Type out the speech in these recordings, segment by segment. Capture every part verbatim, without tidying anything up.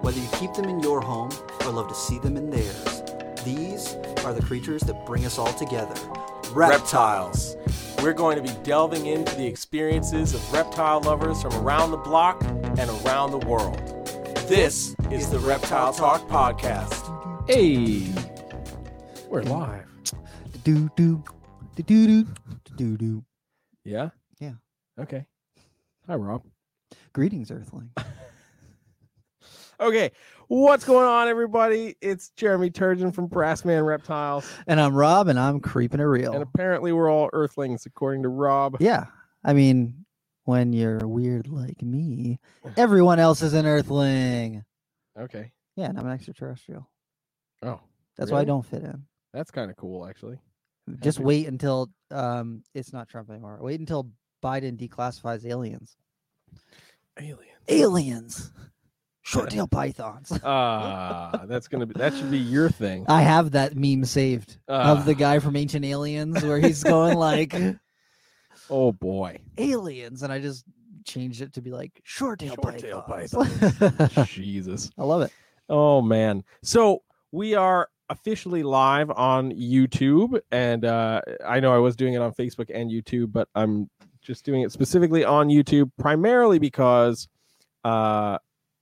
Whether you keep them in your home or love to see them in theirs, these are the creatures that bring us all together. Reptiles. We're going to be delving into the experiences of reptile lovers from around the block and around the world. This is the Reptile Talk Podcast. Hey, we're live. Do do do do do do. Yeah? Yeah. Okay. Hi, Rob. Greetings, Earthling. Okay, what's going on, everybody? It's Jeremy Turgeon from Brassman Reptiles. And I'm Rob, and I'm keeping it real. And apparently we're all Earthlings, according to Rob. Yeah. I mean, when you're weird like me, everyone else is an Earthling. Okay. Yeah, and I'm an extraterrestrial. Oh. That's really? why I don't fit in. That's kind of cool, actually. Just Happy- wait until um, it's not Trump anymore. Wait until Biden declassifies aliens. Aliens. Aliens. Short-tailed pythons. Ah, that's gonna be. That should be your thing. I have that meme saved Uh, of the guy from Ancient Aliens where he's going like, Oh boy. aliens, and I just changed it to be like short-tailed Short-tailed pythons. Jesus. I love it. Oh man. So we are officially live on YouTube, and uh, I know I was doing it on Facebook and YouTube, but I'm just doing it specifically on YouTube, primarily because uh,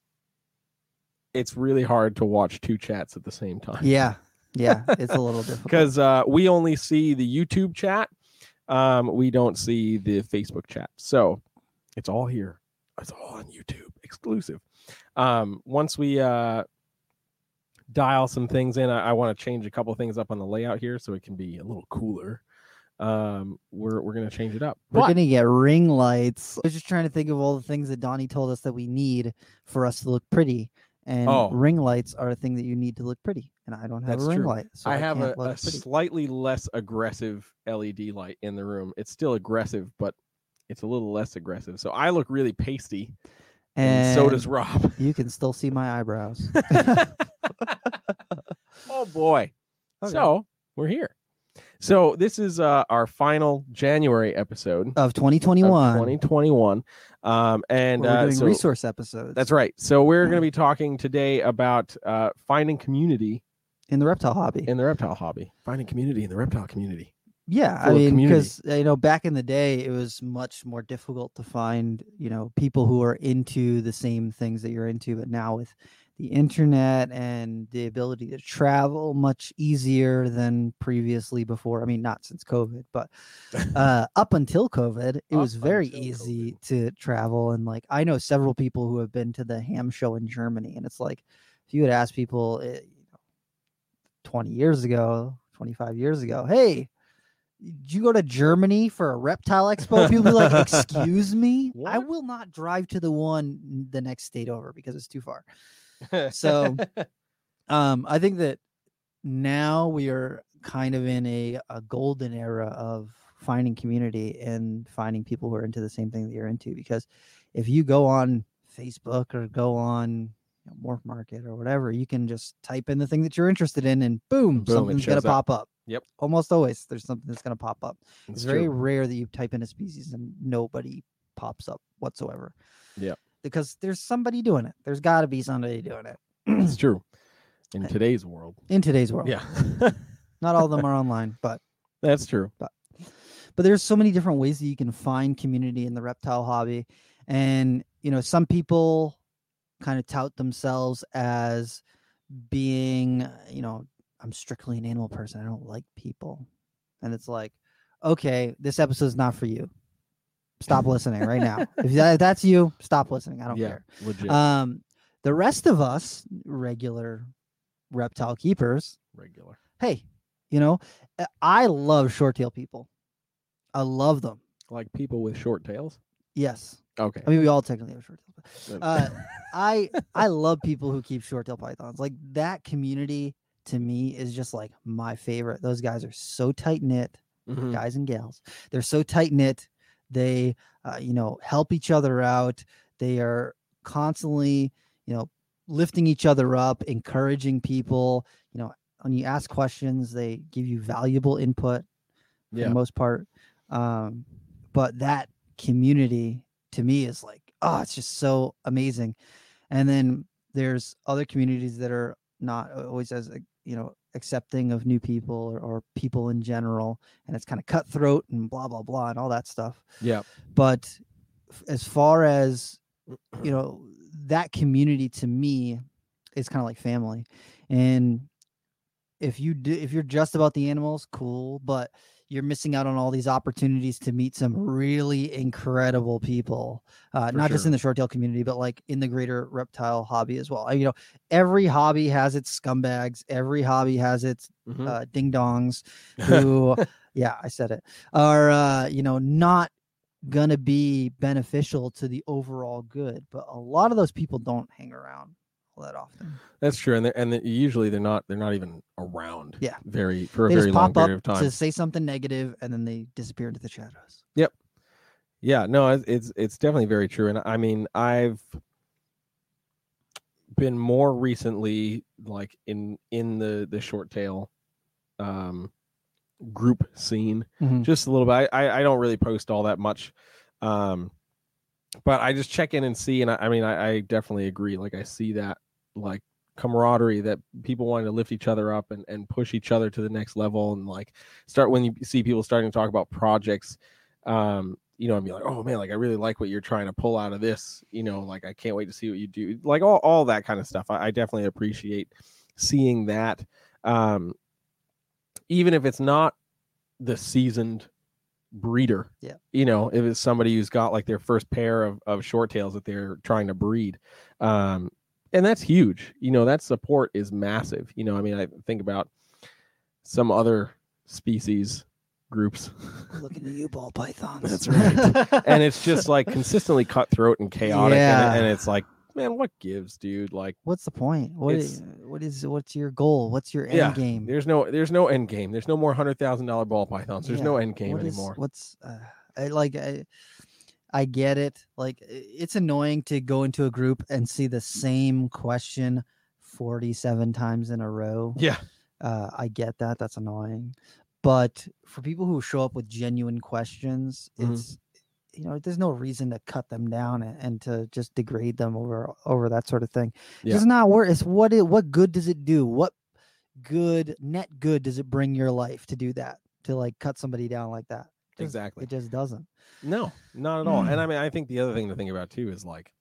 it's really hard to watch two chats at the same time. Yeah, yeah, it's a little difficult. Because uh, we only see the YouTube chat. Um, we don't see the Facebook chat. So it's all here. It's all on YouTube, exclusive. Um, once we uh, dial some things in, I, I want to change a couple things up on the layout here so it can be a little cooler. Um, we're we're gonna change it up. We're But- gonna get ring lights. I was just trying to think of all the things that Donnie told us that we need for us to look pretty. And Oh. ring lights are a thing that you need to look pretty. And I don't have That's a ring true. light. So I I, have can't a, look a pretty. slightly less aggressive L E D light in the room. It's still aggressive, but it's a little less aggressive. So I look really pasty, and, And so does Rob. you can still see my eyebrows. Oh boy! Okay. So we're here. So this is uh, our final January episode Of twenty twenty-one. of twenty twenty-one, um, and where we're uh, doing so resource episodes. that's right. So we're going to be talking today about uh, finding community In the reptile hobby. in the reptile hobby, finding community in the reptile community. Yeah, I full of mean, community. because you know, back in the day, it was much more difficult to find, you know, people who are into the same things that you're into. But now with the internet and the ability to travel, much easier than previously before. I mean, not since COVID, but uh, up until COVID, it Up was very until easy COVID. to travel. And like, I know several people who have been to the Ham Show in Germany, and it's like, if you had asked people, eh, you know, twenty years ago, twenty-five years ago, hey, did you go to Germany for a reptile expo? People be like, excuse me? I What? will not drive to the one the next state over because it's too far. So, um, I think that now we are kind of in a, a golden era of finding community and finding people who are into the same thing that you're into. Because if you go on Facebook or go on you know, Morph Market or whatever, you can just type in the thing that you're interested in, and boom, Boom, it something's gonna shows up. pop up. Yep. Almost always there's something that's gonna pop up. It's, It's very true. rare that you type in a species and nobody pops up whatsoever. Yep. Because there's somebody doing it. There's got to be somebody doing it It's true. In today's world. in today's world. Yeah. Not all of them are online, but That's true. but there's so many different ways that you can find community in the reptile hobby. And, you know, some people kind of tout themselves as being, you know, I'm strictly an animal person. I don't like people. And it's like, okay, this episode's not for you. Stop listening right now. If that, that's you, stop listening. I don't Yeah. care. Legit. Um, the rest of us, regular reptile keepers, Regular. hey, you know, uh, I love short tail people. I love them. Like people with short tails. Yes. Okay. I mean, we all technically have short tails. But, Uh, uh, I I love people who keep short tail pythons. Like that community to me is just like my favorite. Those guys are so tight knit, mhm. guys and gals. They're so tight knit. They, uh, you know, help each other out. They are constantly, you know, lifting each other up, encouraging people. You know, when you ask questions, they give you valuable input for Yeah. the most part. Um, but that community to me is like, oh, it's just so amazing. And then there's other communities that are not always as, you know, accepting of new people or, or people in general, and it's kind of cutthroat and blah blah blah and all that stuff. Yeah. But as far as, you know, that community to me is kind of like family. And if you do, if you're just about the animals, cool, but you're missing out on all these opportunities to meet some really incredible people, uh, not sure. just in the short tail community, but like in the greater reptile hobby as well. I, you know, every hobby has its scumbags. Every hobby has its Mhm. uh, ding dongs who, yeah, I said it, are, uh, you know, not going to be beneficial to the overall good. But a lot of those people don't hang around all that often. That's true, and they're, and they're, usually they're not they're not even around. Yeah, very for a they very just long pop period up of time to say something negative, and then they disappear into the shadows. Yep. Yeah. No, it's it's, it's definitely very true, and I mean, I've been more recently like in in the the short tail um group scene, Mhm. just a little bit. I I don't really post all that much, um, but I just check in and see, and I, I mean, I, I definitely agree. Like I see that like camaraderie, that people wanting to lift each other up and, and push each other to the next level, and like start when you see people starting to talk about projects, um, you know, and be like, oh man, like I really like what you're trying to pull out of this, you know, like I can't wait to see what you do, like all, all that kind of stuff. I, I definitely appreciate seeing that, um, even if it's not the seasoned breeder. Yeah, you know, if it's somebody who's got like their first pair of, of short tails that they're trying to breed, um and that's huge. You know, that support is massive. You know, I mean, I think about some other species groups. Looking at you, ball pythons. That's right. And it's just like consistently cutthroat and chaotic, Yeah. and, and it's like, man, what gives, dude? Like, what's the point? What It's- is, what is what's your goal? What's your end yeah, game? there's no there's no end game. There's no more hundred thousand dollar ball pythons. There's Yeah, no end game what is- anymore. What's uh, I, like I, I get it. Like i- it's annoying to go into a group and see the same question forty-seven times in a row. Yeah. Uh, I get that. That's annoying. But for people who show up with genuine questions, Mhm. it's, you know, there's no reason to cut them down and, and to just degrade them over over that sort of thing. Yeah. It's not worth. It's what it. What good does it do? What good net good does it bring your life to do that? To like cut somebody down like that? Just- Exactly. It just doesn't. No, not at all. And I mean, I think the other thing to think about too is like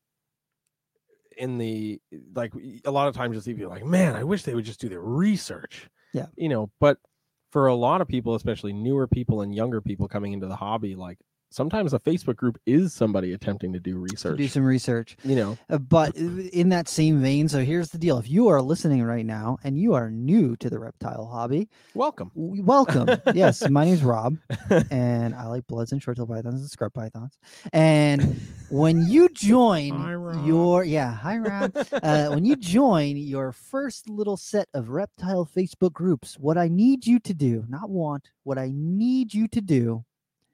in the like a lot of times you'll see people like, man, I wish they would just do their research. Yeah. You know, but for a lot of people, especially newer people and younger people coming into the hobby, like sometimes a Facebook group is somebody attempting to do To research. do some research. You know, Uh, but in that same vein, so here's the deal: if you are listening right now and you are new to the reptile hobby, welcome. w- welcome. Yes, my name's Rob, and I like bloods and short-tailed pythons and scrub pythons. And when you join Hi, Rob. your yeah, hi Rob. Uh, when you join your first little set of reptile Facebook groups, what I need you to do, not want, what I need you to do,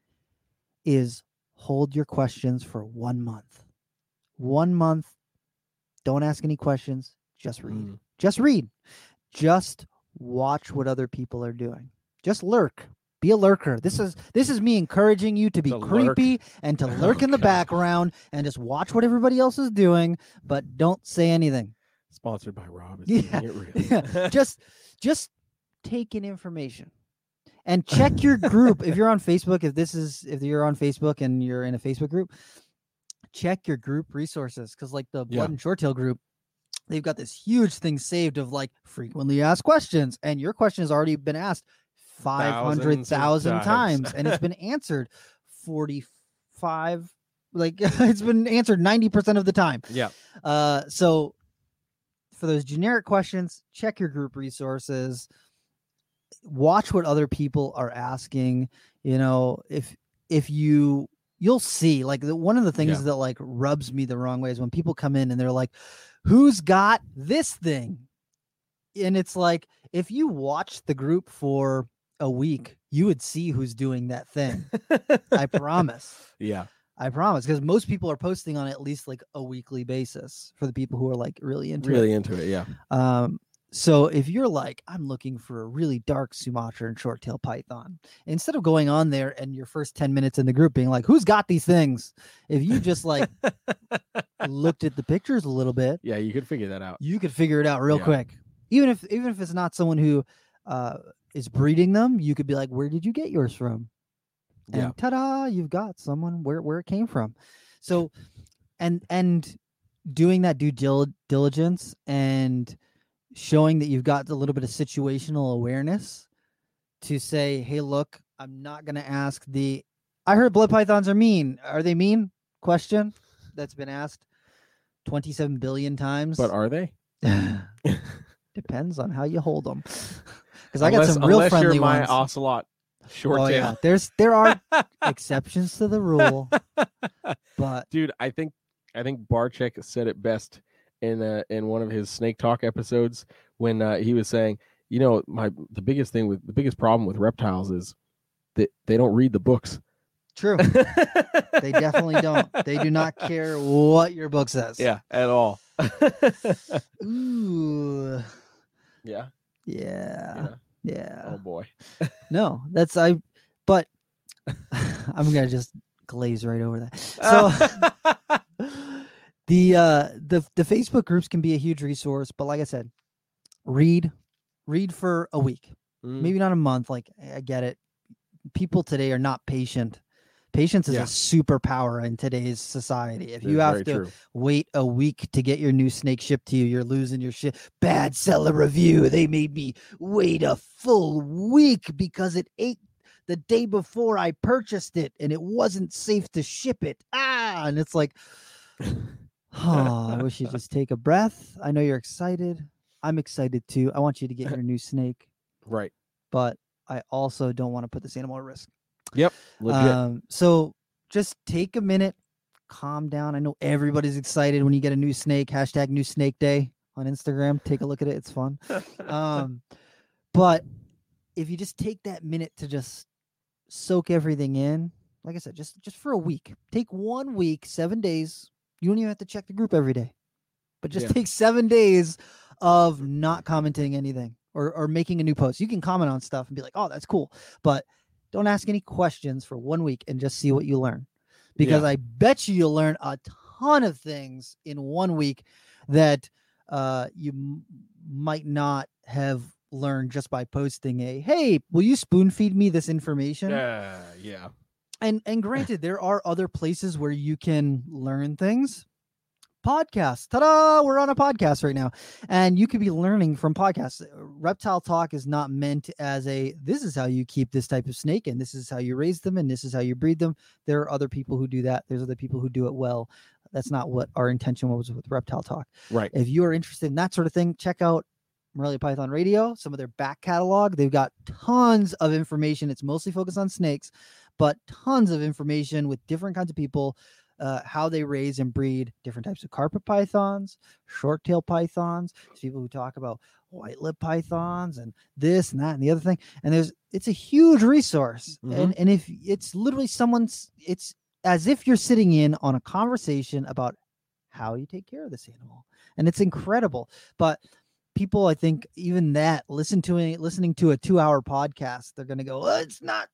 is hold your questions for one month. One month. Don't ask any questions. Just read. Mm. Just read. Just watch what other people are doing. Just lurk. Be a lurker. This is this is me encouraging you to be To lurk. creepy and to lurk in the Okay. background and just watch what everybody else is doing, but don't say anything. Sponsored by Rob. It's Yeah. keeping it real. Yeah. Just just take in information. And check your group. If you're on Facebook, if this is if you're on Facebook and you're in a Facebook group, check your group resources. Because like the Blood Yeah. and Short Tail group, they've got this huge thing saved of like frequently asked questions. And your question has already been asked five hundred thousand Thousands of times. And it's been answered forty-five, like it's been answered ninety percent of the time. Yeah. Uh, so for those generic questions, check your group resources. Watch what other people are asking. You know, if if you you'll see like the, one of the things Yeah. that like rubs me the wrong way is when people come in and they're like, who's got this thing? And it's like, if you watch the group for a week, you would see who's doing that thing. I promise. Yeah. I promise. Because most people are posting on at least like a weekly basis for the people who are like really into Really it. into it. Yeah. Um, so if you're like, I'm looking for a really dark Sumatran short-tailed python, instead of going on there and your first ten minutes in the group being like, who's got these things? If you just like looked at the pictures a little bit, Yeah, you could figure that out. you could figure it out real Yeah. quick. Even if even if it's not someone who uh, is breeding them, you could be like, where did you get yours from? And Yeah. ta-da, you've got someone where where it came from. So, and and doing that due dil- diligence and showing that you've got a little bit of situational awareness to say, hey, look, I'm not going to ask the, I heard blood pythons are mean. Are they mean? Question that's been asked twenty-seven billion times. But are they? Depends on how you hold them. Because I got Unless- some real unless friendly you're my ones. ocelot short Oh, tail. yeah. There's, there are exceptions to the rule, but Dude, I think I think Barczyk said it best in uh, in one of his Snake Talk episodes when uh, he was saying, you know, my the biggest thing with the biggest problem with reptiles is that they don't read the books. true. They definitely don't. They do not care what your book says. Yeah, at all. Ooh. Yeah. Yeah. Yeah. Yeah. Oh boy. No, that's I but I'm gonna just glaze right over that. So the uh the the Facebook groups can be a huge resource, but like I said, read read for a week, Mm. maybe not a month. Like I get it. People today are not patient. Patience is Yeah. a superpower in today's society. If you That's have very to true. wait a week to get your new snake shipped to you, you're losing your shit. Bad seller review. They made me wait a full week because it ate the day before I purchased it and it wasn't safe to ship it. Ah, and it's like, oh, I wish you'd just take a breath. I know you're excited. I'm excited too. I want you to get your new snake, Right. but I also don't want to put this animal at risk. Legit. Um, so just take a minute, calm down. I know everybody's excited when you get a new snake. Hashtag new snake day on Instagram. Take a look at it. It's fun. Um, but if you just take that minute to just soak everything in, like I said, just just for a week, take one week, seven days. You don't even have to check the group every day, but just Yeah. take seven days of not commenting anything or or making a new post. You can comment on stuff and be like, oh, that's cool, but don't ask any questions for one week and just see what you learn, because Yeah. I bet you you'll learn a ton of things in one week that uh, you m- might not have learned just by posting a, hey, will you spoon feed me this information? Uh, yeah. And and granted, there are other places where you can learn things. Podcasts. Ta-da! We're on a podcast right now. And you could be learning from podcasts. Reptile Talk is not meant as a, this is how you keep this type of snake, and this is how you raise them, and this is how you breed them. There are other people who do that. There's other people who do it well. That's not what our intention was with Reptile Talk. Right. If you are interested in that sort of thing, check out Morelia Python Radio, some of their back catalog. They've got tons of information. It's mostly focused on snakes, but tons of information with different kinds of people, uh, how they raise and breed different types of carpet pythons, short-tailed pythons. There's people who talk about white-lip pythons and this and that and the other thing. And there's, it's a huge resource. Mhm. And, and if it's literally someone's, it's as if you're sitting in on a conversation about how you take care of this animal. And it's incredible. But people, I think even that listen to it, listening to a two hour podcast, they're going to go, oh, it's not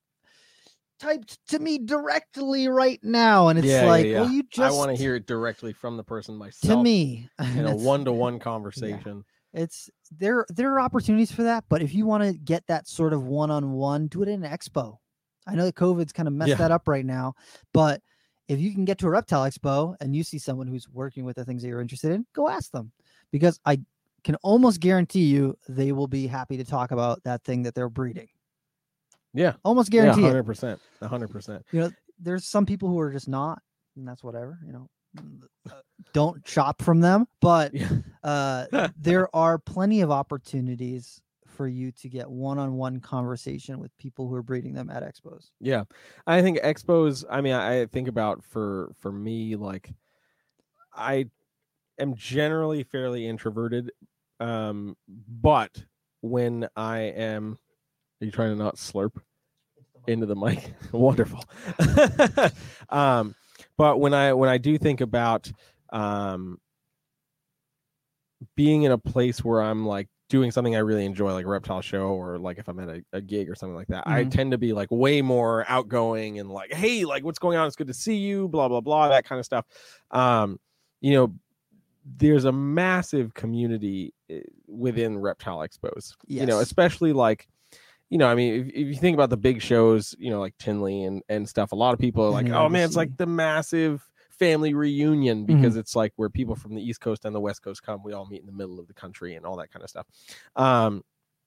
typed to me directly right now. And it's Yeah, yeah, like, yeah. well, you I just, want to hear it directly from the person myself to me, in And a it's- one-to-one conversation. it's there, there are opportunities for that. But if you want to get that sort of one-on-one, do it in an expo. I know that COVID's kind of messed Yeah. that up right now, but if you can get to a reptile expo and you see someone who's working with the things that you're interested in, go ask them, because I can almost guarantee you they will be happy to talk about that thing that they're breeding. Yeah. Almost Yeah, guarantee one it. hundred percent. one hundred percent. You know, there's some people who are just not, and that's whatever, you know, uh, don't shop from them, but Yeah. uh, there are plenty of opportunities for you to get one-on-one conversation with people who are breeding them at expos. Yeah. I think expos, I mean, I I think about for for me, like I am generally fairly introverted. Um, but when I am, are you trying to not slurp into the mic? Wonderful. um, but when I when I do think about um being in a place where I'm like doing something I really enjoy, like a reptile show, or like if I'm at a, a gig or something like that, I Mhm. tend to be like way more outgoing and like, hey, like what's going on? It's good to see you, blah, blah, blah, that kind of stuff. Um, you know, there's a massive community eh, within Reptile Expos, you know, Yes. especially like, you know, I mean, if, if you think about the big shows, you know, like Tinley and, and stuff, a lot of people are like, oh man, it's like the massive family reunion, because Mhm. it's like where people from the East Coast and the West Coast come, we all meet in the middle of the country and all that kind of stuff. Um,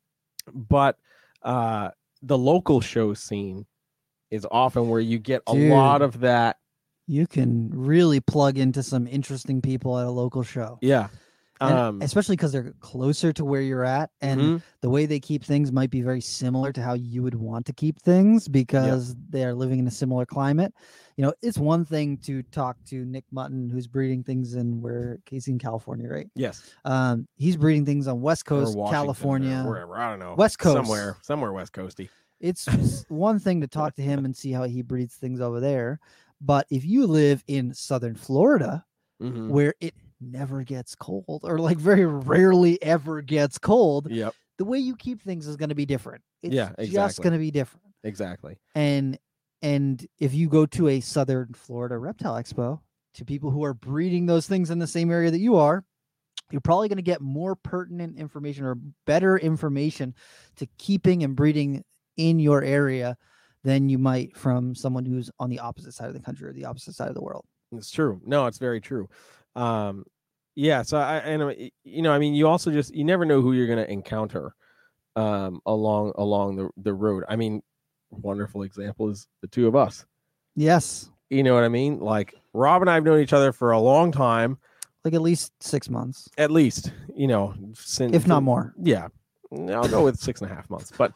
but uh, the local show scene is often where you get a Dude. lot of that. You can really plug into some interesting people at a local show. Yeah. And Um, especially because they're closer to where you're at, and mhm. the way they keep things might be very similar to how you would want to keep things, because they are living in a similar climate. You know, it's one thing to talk to Nick Mutton, who's breeding things in where Casey in California, right? Yes. Um, he's breeding things on West Or Coast, Washington California, or wherever, I don't know. West Coast. Somewhere, somewhere West Coasty. It's one thing to talk to him and see how he breeds things over there. But if you live in Southern Florida, Mhm. where it never gets cold, or like very rarely ever gets cold, Yep. the way you keep things is going to be different. It's Yeah, just exactly. going to be different. Exactly. And and if you go to a Southern Florida Reptile Expo, to people who are breeding those things in the same area that you are, you're probably going to get more pertinent information or better information to keeping and breeding in your area than you might from someone who's on the opposite side of the country or the opposite side of the world. It's true. No, it's very true. Um, yeah. So I, and uh, you know, I mean, you also just, you never know who you're going to encounter um, along, along the, the road. I mean, wonderful example is the two of us. Yes. You know what I mean? Like Rob and I have known each other for a long time, Like at least six months, at least, you know, since, if not more. Yeah. I'll go with six and a half months, but,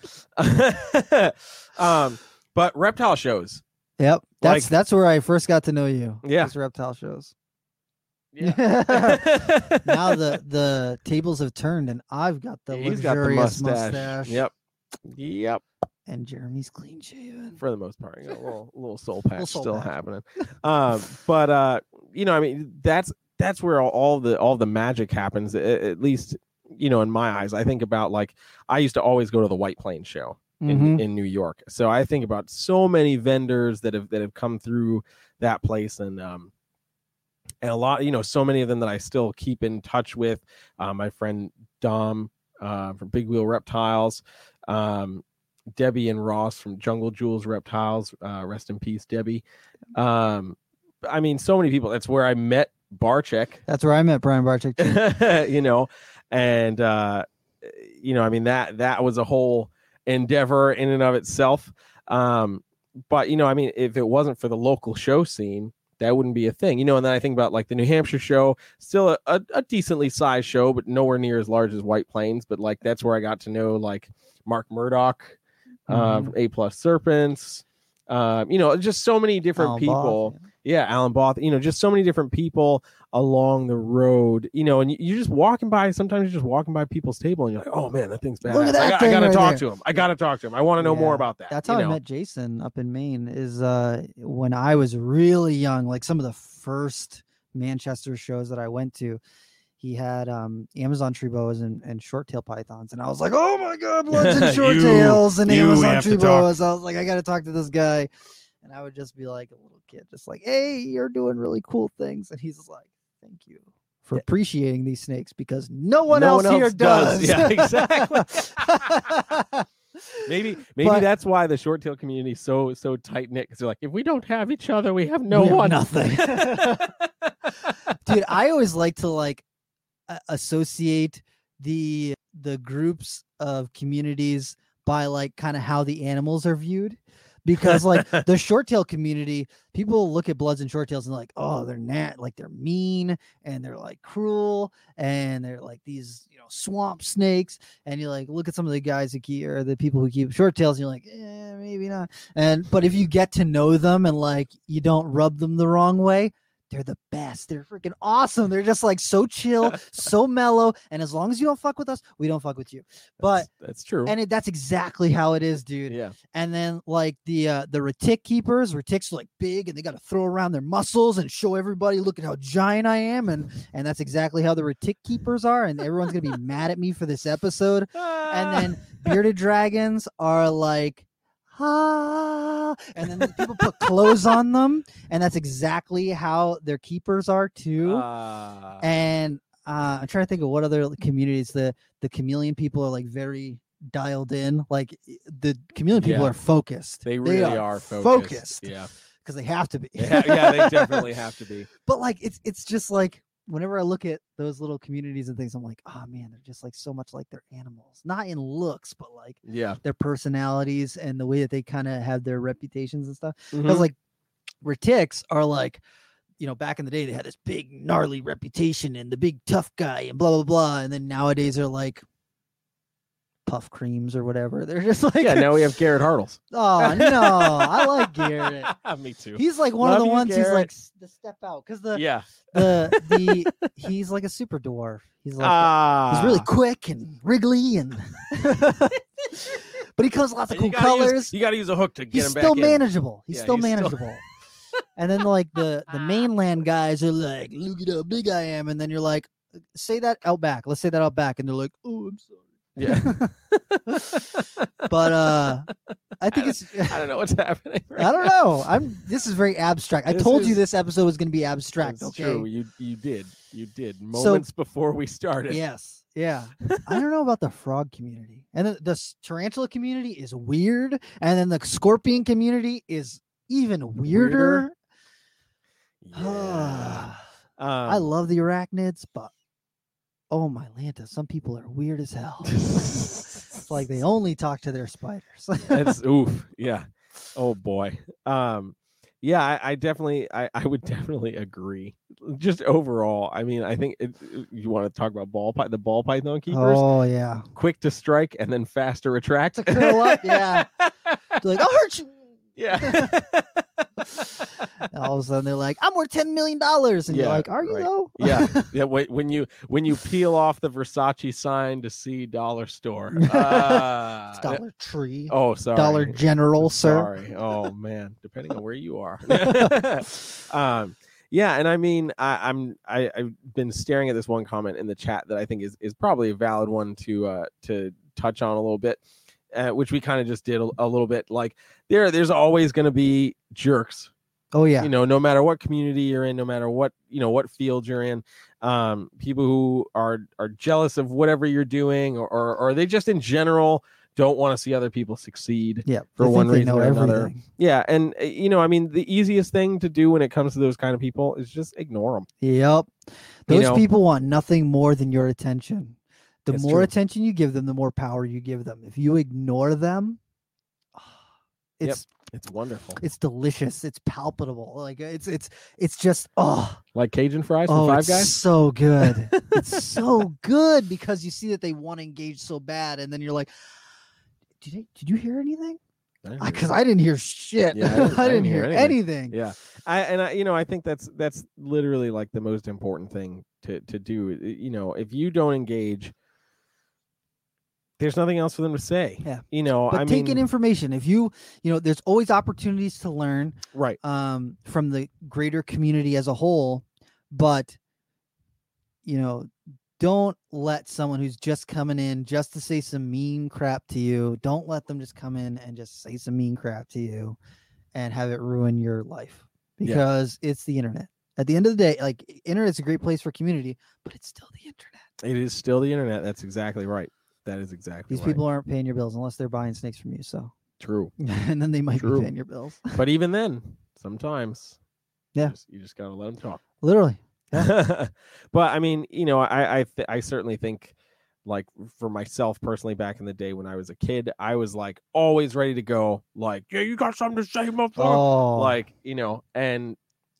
um, but reptile shows. Yep. That's Like- that's where I first got to know you. Yeah. was reptile shows. Yeah. Now the the tables have turned, and I've got the He's got the luxurious mustache. mustache. Yep. Yep. And Jeremy's clean shaven. For the most part, you know, a little, little soul patch soul still patch. happening. Um, but uh, you know, I mean, that's that's where all, all the all the magic happens. At, at least, you know, in my eyes, I think about like I used to always go to the White Plains show in, Mhm. in New York. So I think about so many vendors that have that have come through that place, and um, and a lot, you know, so many of them that I still keep in touch with. Uh, my friend Dom uh, from Big Wheel Reptiles. Um, Debbie and Ross from Jungle Jewels Reptiles, uh, rest in peace, Debbie. Um, I mean, so many people. That's where I met Barczyk, That's where I met Brian Barczyk too. you know, and uh, you know, I mean that that was a whole endeavor in and of itself. Um, but you know, I mean, if it wasn't for the local show scene, that wouldn't be a thing, you know. And then I think about like the New Hampshire show, still a, a, a decently sized show, but nowhere near as large as White Plains. But like that's where I got to know like Mark Murdoch. Uh, Mhm. from A Plus Serpents, um, you know, just so many different Alan people. Both, Yeah, Alan Both, you know, just so many different people along the road, you know, and you, you're just walking by. Sometimes you're just walking by people's table, and you're like, "Oh man, that thing's badass! Look at that I, got, I thing gotta right talk there." to him. I gotta talk to him. I want to know more Yeah. about that." That's you how know? I met Jason up in Maine. Is uh when I was really young, like some of the first Manchester shows that I went to. He had um Amazon tree boas and, and short tail pythons, and I was like, "Oh my god, bloods and short You- tails and you Amazon have to tree talk. boas." I was like, "I got to talk to this guy," and I would just be like a little kid, just like, "Hey, you're doing really cool things," and he's like, "Thank you for appreciating these snakes because no one No else one here else does." does." Yeah, exactly. Maybe maybe But- that's why the short tail community is so so tight knit, because they're like, if we don't have each other, we have no We have one. nothing. Dude, I always like to like a- associate the the groups of communities by like kind of how the animals are viewed, because like the short tail community, people look at bloods and short tails and like, oh, they're nat like they're mean and they're like cruel and they're like these, you know, swamp snakes. And you like look at some of the guys who keep, or the people who keep short tails, and you're like, eh, maybe not. And but if you get to know them and like you don't rub them the wrong way, they're the best. They're freaking awesome. They're just like so chill, so mellow. And as long as you don't fuck with us, we don't fuck with you. But that's, that's true. And it, that's exactly how it is, dude. Yeah. And then like the uh, the Retic keepers, Retics are like big and they got to throw around their muscles and show everybody, look at how giant I am. And and that's exactly how the Retic keepers are. And everyone's gonna be mad at me for this episode. And then bearded dragons are like, ah, and then people put clothes on them, and that's exactly how their keepers are too. Uh, and uh, I'm trying to think of what other communities. The the chameleon people are like very dialed in. Like the chameleon people Yeah. are focused. they really are, are, focused. focused. Yeah. because they have to be. They ha- yeah, they definitely have to be. But like it's it's just like whenever I look at those little communities and things, I'm like, oh man, they're just like so much like their animals, not in looks, but like Yeah. their personalities and the way that they kind of have their reputations and stuff. Mhm. Because like Retics are like, you know, back in the day they had this big gnarly reputation and the big tough guy and blah blah blah, and then nowadays they're like puff creams or whatever. They're just like, Yeah, now we have Garrett Hartles. oh no, I like Garrett. Me too. He's like one Love of the you, ones who's Garrett. like s- the step out because the Yeah. the the he's like a super dwarf. He's like Ah. he's really quick and wriggly and but he comes with lots of And you cool gotta use- colors. you got to use a hook to get He's him still back in. manageable. He's Yeah, still he's still- manageable. And then like the the mainland guys are like, look at how big I am. And then you're like, say that out back. Let's say that out back. And they're like, oh, I'm sorry. Yeah. But uh I think I it's I don't know what's happening. Right I don't know. I'm this is very abstract. I This told you is- this episode was gonna be abstract, That's okay? true. You you did. You did. Moments before we started. Yes. Yeah. I don't know about the frog community. And then the s- tarantula community is weird. And then the scorpion community is even weirder. Yeah. Um, I love the arachnids, but oh my Lanta, some people are weird as hell. It's like they only talk to their spiders. That's oof. Yeah. Oh boy. Um yeah, I, I definitely I, I would definitely agree. Just overall, I mean, I think it, you want to talk about ball py- the ball python keepers, Oh yeah. quick to strike and then fast to retract. To curl up, yeah. They're like, I'll hurt you. Yeah. And all of a sudden they're like, I'm worth ten million dollars. And you're Yeah, like, are you right. though? yeah. Yeah. When, when you when you peel off the Versace sign to see dollar store. Uh, It's Dollar Tree. Oh, sorry. Dollar General, sir. Sorry. Oh man, depending on where you are. um, yeah, and I mean, I, I'm I, I've been staring at this one comment in the chat that I think is is probably a valid one to uh to touch on a little bit, uh, which we kind of just did a, a little bit. Like there, there's always going to be jerks. Oh yeah. You know, no matter what community you're in, no matter what you know what field you're in, um, people who are are jealous of whatever you're doing, or or, or they just in general don't want to see other people succeed. Yeah. for they think one they reason know or another. everything. Yeah, and uh, you know, I mean, the easiest thing to do when it comes to those kind of people is just ignore them. Yep. Those know? people want nothing more than your attention. The It's more true. attention you give them, the more power you give them. If you ignore them, Yep. it's It's wonderful, it's delicious. It's palpable. Like it's it's it's just oh like Cajun fries from oh Five it's Guys. so good. It's so good because you see that they want to engage so bad, and then you're like, did I, did you hear anything? Because I, didn't hear shit. Yeah, I I didn't- didn't, I didn't hear hear anything. Yeah, I and I, you know, I think that's that's literally like the most important thing to to do. You know, if you don't engage, there's nothing else for them to say. Yeah. You know, But I take mean, in information. If you you know, there's always opportunities to learn. right. um, from the greater community as a whole, but you know, don't let someone who's just coming in just to say some mean crap to you. Don't let them just come in and just say some mean crap to you and have it ruin your life Yeah. because it's the internet. At the end of the day, like internet's a great place for community, but it's still the internet. It is still the internet. That's exactly right. That is exactly These right. people aren't paying your bills unless they're buying snakes from you. So, True. and then they might True. be paying your bills. But even then, sometimes, Yeah. you just, you just gotta let them talk. Literally. But I mean, you know, I I th- I certainly think, like for myself personally, back in the day when I was a kid, I was like always ready to go, like, yeah, you got something to say, motherfucker. Oh, Like, you know, and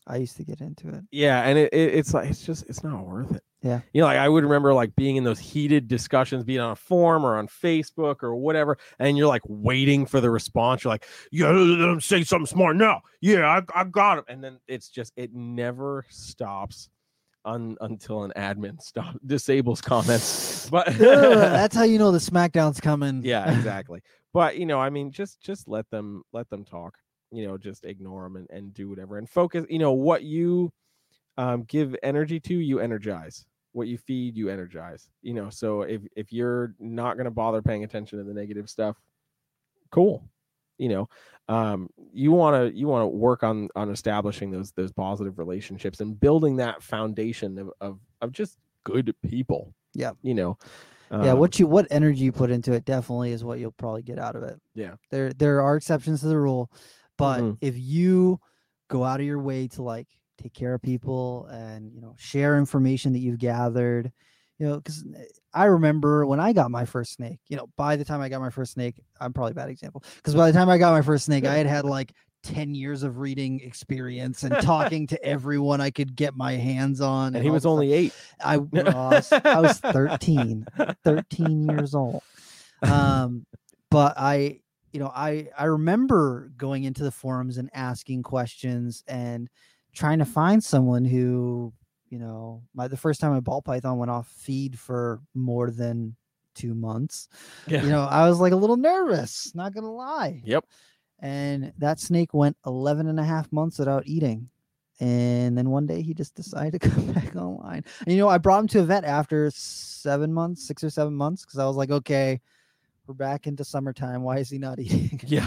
I used to get into it. Yeah, and it, it it's like it's just it's not worth it. Yeah. You know, like I would remember like being in those heated discussions, being on a forum or on Facebook or whatever, and you're like waiting for the response. You're like, yeah, let him say something smart now. Yeah, I, I got him. And then it's just it never stops un, until an admin stop disables comments. But that's how you know the SmackDown's coming. Yeah, exactly. But you know, I mean, just just let them let them talk. You know, just ignore them and, and do whatever and focus. You know, what you um, give energy to, you energize. What you feed, you energize. You know, so if if you're not going to bother paying attention to the negative stuff, cool. You know, um, you want to you want to work on on establishing those those positive relationships and building that foundation of of, of just good people. Yeah. You know. Um, Yeah, what you what energy you put into it definitely is what you'll probably get out of it. Yeah. There there are exceptions to the rule, but Mhm. if you go out of your way to like take care of people and, you know, share information that you've gathered, you know, because I remember when I got my first snake, you know, by the time I got my first snake, I'm probably a bad example, because by the time I got my first snake, I had had like ten years of reading experience and talking to everyone I could get my hands on. And he all was this only stuff. eight. I was, I was thirteen, thirteen years old. Um, but I, you know, I, I remember going into the forums and asking questions and trying to find someone who, you know, my, the first time my ball python went off feed for more than two months, Yeah. you know, I was like a little nervous, not going to lie. Yep. And that snake went eleven and a half months without eating. And then one day he just decided to come back online. And, you know, I brought him to a vet after seven months, six or seven months, because I was like, okay, we're back into summertime. Why is he not eating? Yeah.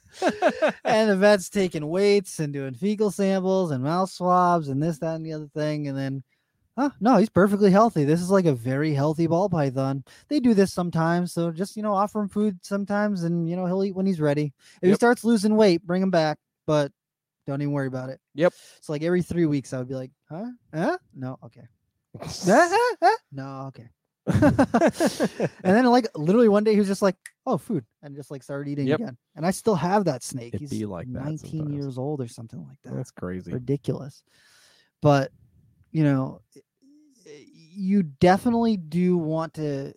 And the vet's taking weights and doing fecal samples and mouth swabs and this, that, and the other thing. And then, huh, no, he's perfectly healthy. This is like a very healthy ball python. They do this sometimes. So just, you know, offer him food sometimes and, you know, he'll eat when he's ready. If Yep. he starts losing weight, bring him back. But don't even worry about it. Yep. So like every three weeks, I would be like, huh? Huh? No. Okay. Huh? Huh? Huh? No. Okay. And then like literally one day he was just like, oh, food, and just like started eating Yep. again. And I still have that snake. It'd He's be like that nineteen sometimes. years old or something like that. That's crazy. Ridiculous. But you know, you definitely do want to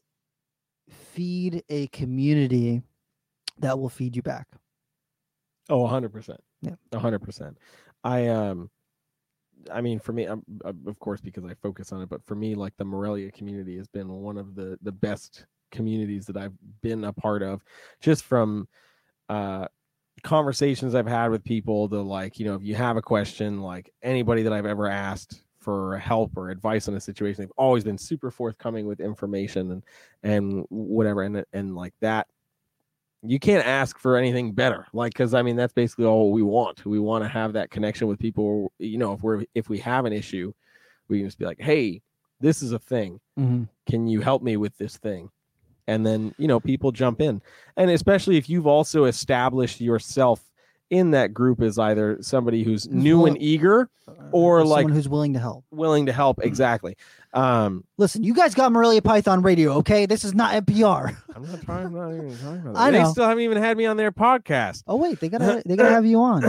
feed a community that will feed you back. Oh, one hundred percent. Yeah. one hundred percent. I um I mean, for me, I'm, of course, because I focus on it, but for me, like the Morelia community has been one of the, the best communities that I've been a part of, just from uh, conversations I've had with people to like, you know, if you have a question, like anybody that I've ever asked for help or advice on a situation, they've always been super forthcoming with information and, and whatever. And, and like that, you can't ask for anything better. Like, cause I mean, that's basically all we want. We want to have that connection with people. You know, if we're, if we have an issue, we can just be like, hey, this is a thing. Mm-hmm. Can you help me with this thing? And then, you know, people jump in. And especially if you've also established yourself in that group as either somebody who's Who's new willing- and eager or someone like who's willing to help. willing to help. Exactly. Um, Listen, you guys got Morelia Python Radio, okay? This is not N P R. I'm not trying, I'm not even talking about that. I They know. still haven't even had me on their podcast. Oh wait, they gotta they gotta have you on.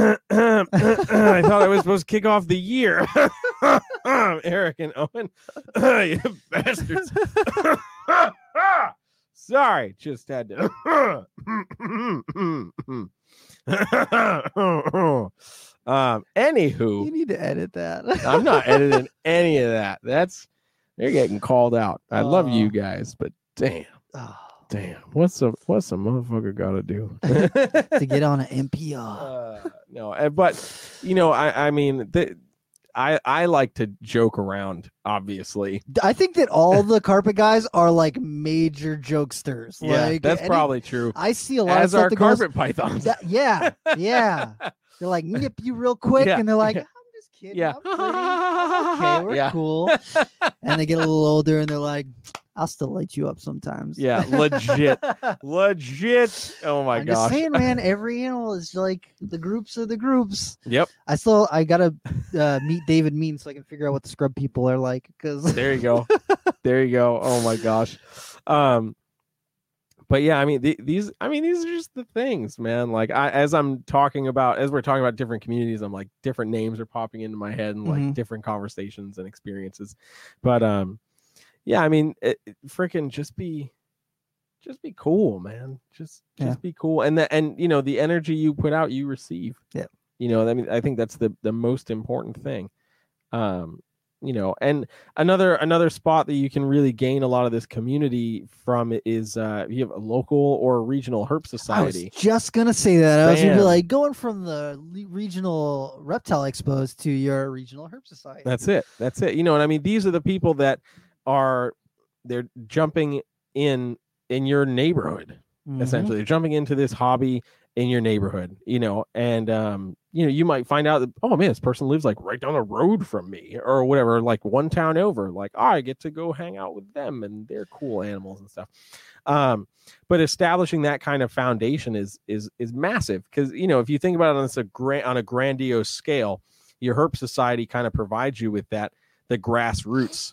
I thought I was supposed to kick off the year. Eric and Owen, you bastards. Sorry, just had to. um, anywho, You need to edit that. I'm not editing any of that. That's they're getting called out. I love Oh. you guys, but damn, Oh, damn, what's a what's a motherfucker got to do? to get on an N P R. Uh, no, uh, but you know, I I mean, the, I I like to joke around. Obviously, I think that all the carpet guys are like major jokesters. yeah, like, that's any- probably true. I see a lot As of are stuff that goes- carpet pythons. that- yeah, yeah. They're like nip you real quick, Yeah, and they're like, yeah. I'm just kidding. Yeah. I'm pretty. I'm okay, we're Yeah. cool. And they get a little older, and they're like, I'll still light you up sometimes. Yeah, legit, legit. Oh my I'm gosh. just saying, man. Every animal is like the groups are the groups. Yep. I still I gotta uh, meet David Mean so I can figure out what the scrub people are like. Because There you go. There you go. Oh my gosh. Um, but yeah, I mean, the, these, I mean, these are just the things, man. Like I, as I'm talking about, as we're talking about different communities, I'm like, different names are popping into my head and like Mhm. different conversations and experiences. But, um, yeah, I mean, it, it, freaking just be, just be cool, man. Just, just Yeah. be cool. And the, and you know, the energy you put out, you receive. Yeah. You know, I mean, I think that's the, the most important thing. Um, you know, and another another spot that you can really gain a lot of this community from is uh you have a local or regional herp I was society. just gonna say that. I was gonna be Bam. like going from the le- regional reptile expos to your regional herp society. That's it. That's it. You know, and I mean, these are the people that are they're jumping in in your neighborhood. Mhm. Essentially, they're jumping into this hobby in your neighborhood. You know, and um, you know, you might find out that, oh man, this person lives like right down the road from me or whatever, like one town over. Like, oh, I get to go hang out with them and they're cool animals and stuff. Um, but establishing that kind of foundation is is is massive because, you know, if you think about it on this a grand on a grandiose scale, your herp society kind of provides you with that the grassroots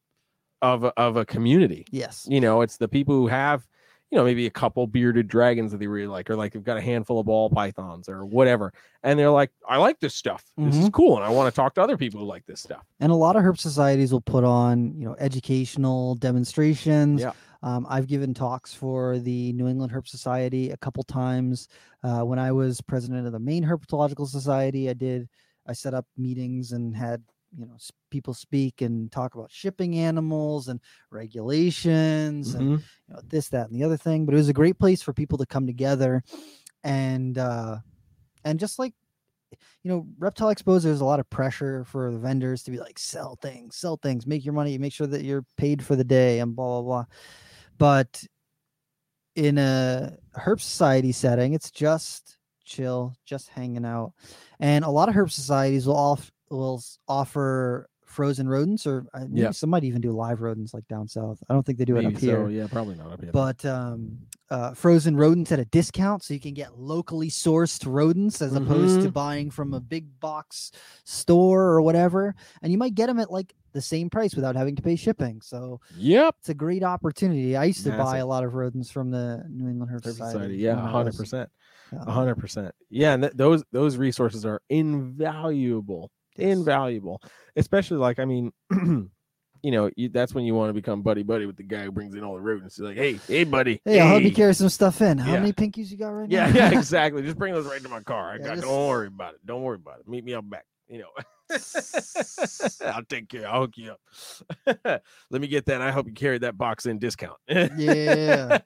of a, of a community. Yes. You know, it's the people who have, you know, maybe a couple bearded dragons that they really like, or like they've got a handful of ball pythons or whatever. And they're like, I like this stuff. This is cool. And I want to talk to other people who like this stuff. And a lot of herp societies will put on, you know, educational demonstrations. Yeah. Um, I've given talks for the New England Herp Society a couple times. Uh, when I was president of the Maine Herpetological Society, I did, I set up meetings and had, you know, s- people speak and talk about shipping animals and regulations and, Mhm. you know, this, that, and the other thing. But it was a great place for people to come together and, uh, and just like, you know, reptile expos, there's a lot of pressure for the vendors to be like, sell things, sell things, make your money, make sure that you're paid for the day and blah, blah, blah. But in a herp society setting, it's just chill, just hanging out. And a lot of herp societies will off will s- offer frozen rodents, or uh, maybe Yeah. some might even do live rodents like down south. I don't think they do it Maybe up here. so. Yeah, probably not up here. But um, uh, frozen rodents at a discount, so you can get locally sourced rodents as opposed to Mhm. buying from a big box store or whatever. And you might get them at like the same price without having to pay shipping. So Yep. it's a great opportunity. I used to buy Massive. a lot of rodents from the New England Herp Herp Society. Society. Yeah, when a I hundred was, percent. um, A hundred percent. Yeah, and th- those those resources are invaluable. Yes. Invaluable. Especially like, I mean, you know, you, that's when you want to become buddy buddy with the guy who brings in all the rodents. You're like, hey, hey, buddy. Hey, I'll help you hey." carry some stuff in. How Yeah. many pinkies you got right Yeah, now? yeah, exactly. Just bring those right to my car. I Yeah, got. just- Don't worry about it. Don't worry about it. Meet me out back. You know, I'll take care. I'll hook you up. Let me get that. I hope you carry that box in discount. Yeah.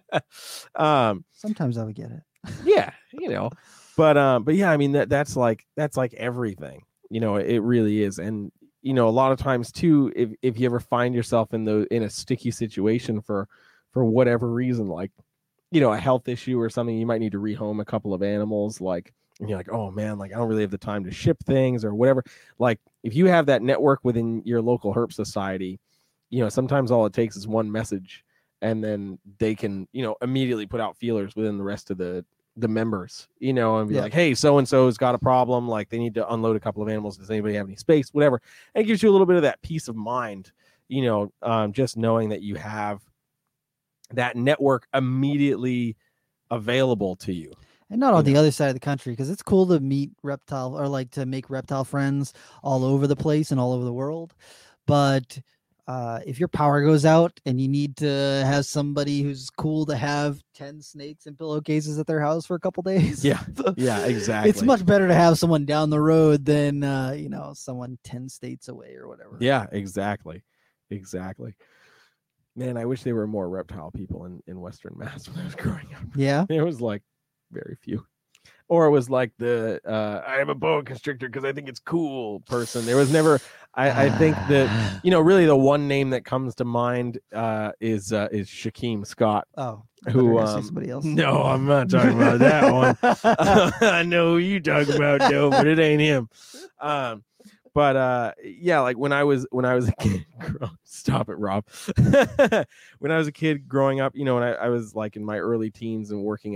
um. Sometimes I would get it. Yeah. You know. But um. But yeah. I mean that that's like that's like everything. You know. It really is. And you know, a lot of times too, if if you ever find yourself in the in a sticky situation for for whatever reason, like, you know, a health issue or something, you might need to rehome a couple of animals, like, and you're like, oh man, like I don't really have the time to ship things or whatever. Like if you have that network within your local herp society, you know, sometimes all it takes is one message and then they can, you know, immediately put out feelers within the rest of the the members, you know, and be Yeah. like, hey, so and so's got a problem, like they need to unload a couple of animals. Does anybody have any space? Whatever. And it gives you a little bit of that peace of mind, you know, um, just knowing that you have that network immediately available to you. And not on You the other side of the country, because it's cool to meet reptile or like to make reptile friends all over the place and all over the world. But uh, if your power goes out and you need to have somebody who's cool to have ten snakes and pillowcases at their house for a couple days. Yeah. Yeah, exactly. It's much better to have someone down the road than, uh, you know, someone ten states away or whatever. Yeah, exactly. Exactly. Man, I wish there were more reptile people in, in Western Mass when I was growing up. Yeah. It was like very few. Or it was like the uh, I have a boa constrictor because I think it's cool person. There was never, I, I think that, you know, really the one name that comes to mind uh, is uh, is Shaquem Scott. Oh, I thought Who, you were gonna say um, somebody else. No, I'm not talking about that one. I know who you talk about, though, but it ain't him. Um, but uh, yeah, like when I was when I was a kid, stop it, Rob. When I was a kid growing up, you know, when I, I was like in my early teens and working at a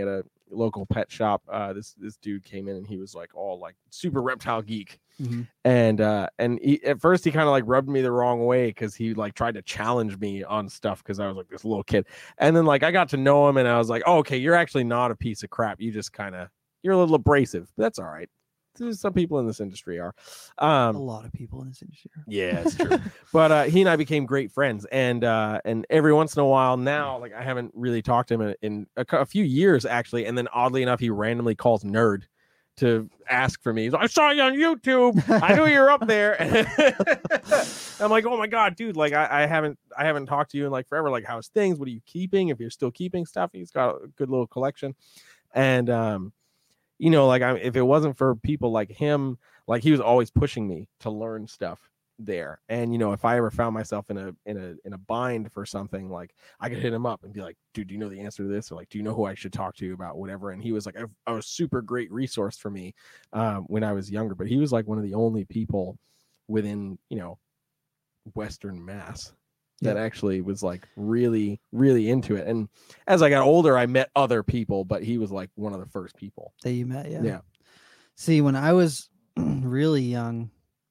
local pet shop, uh, this this dude came in and he was like all like super reptile geek. Mm-hmm. And uh and he, at first he kind of like rubbed me the wrong way because he like tried to challenge me on stuff because I was like this little kid. And then like I got to know him and I was like, oh, okay, you're actually not a piece of crap. You just kind of you're a little abrasive. But that's all right. Some people in this industry are. Um, a lot of people in this industry are. Yeah, it's true. But uh, he and I became great friends, and uh, and every once in a while now, like I haven't really talked to him in, in a, a few years actually. And then oddly enough, he randomly calls Nerd to ask for me. He's like, I saw you on YouTube. I knew you were up there. I'm like, oh my god, dude! Like I, I haven't I haven't talked to you in like forever. Like, how's things? What are you keeping? If you're still keeping stuff, he's got a good little collection, and um. You know, like I, if it wasn't for people like him, like he was always pushing me to learn stuff there. And you know, if I ever found myself in a in a in a bind for something, like I could hit him up and be like, "Dude, do you know the answer to this?" Or like, "Do you know who I should talk to about whatever?" And he was like a, a super great resource for me um, when I was younger. But he was like one of the only people within you know Western Mass that yeah. actually was like really, really into it. And as I got older, I met other people, but he was like one of the first people that you met. Yeah. Yeah. See, when I was really young,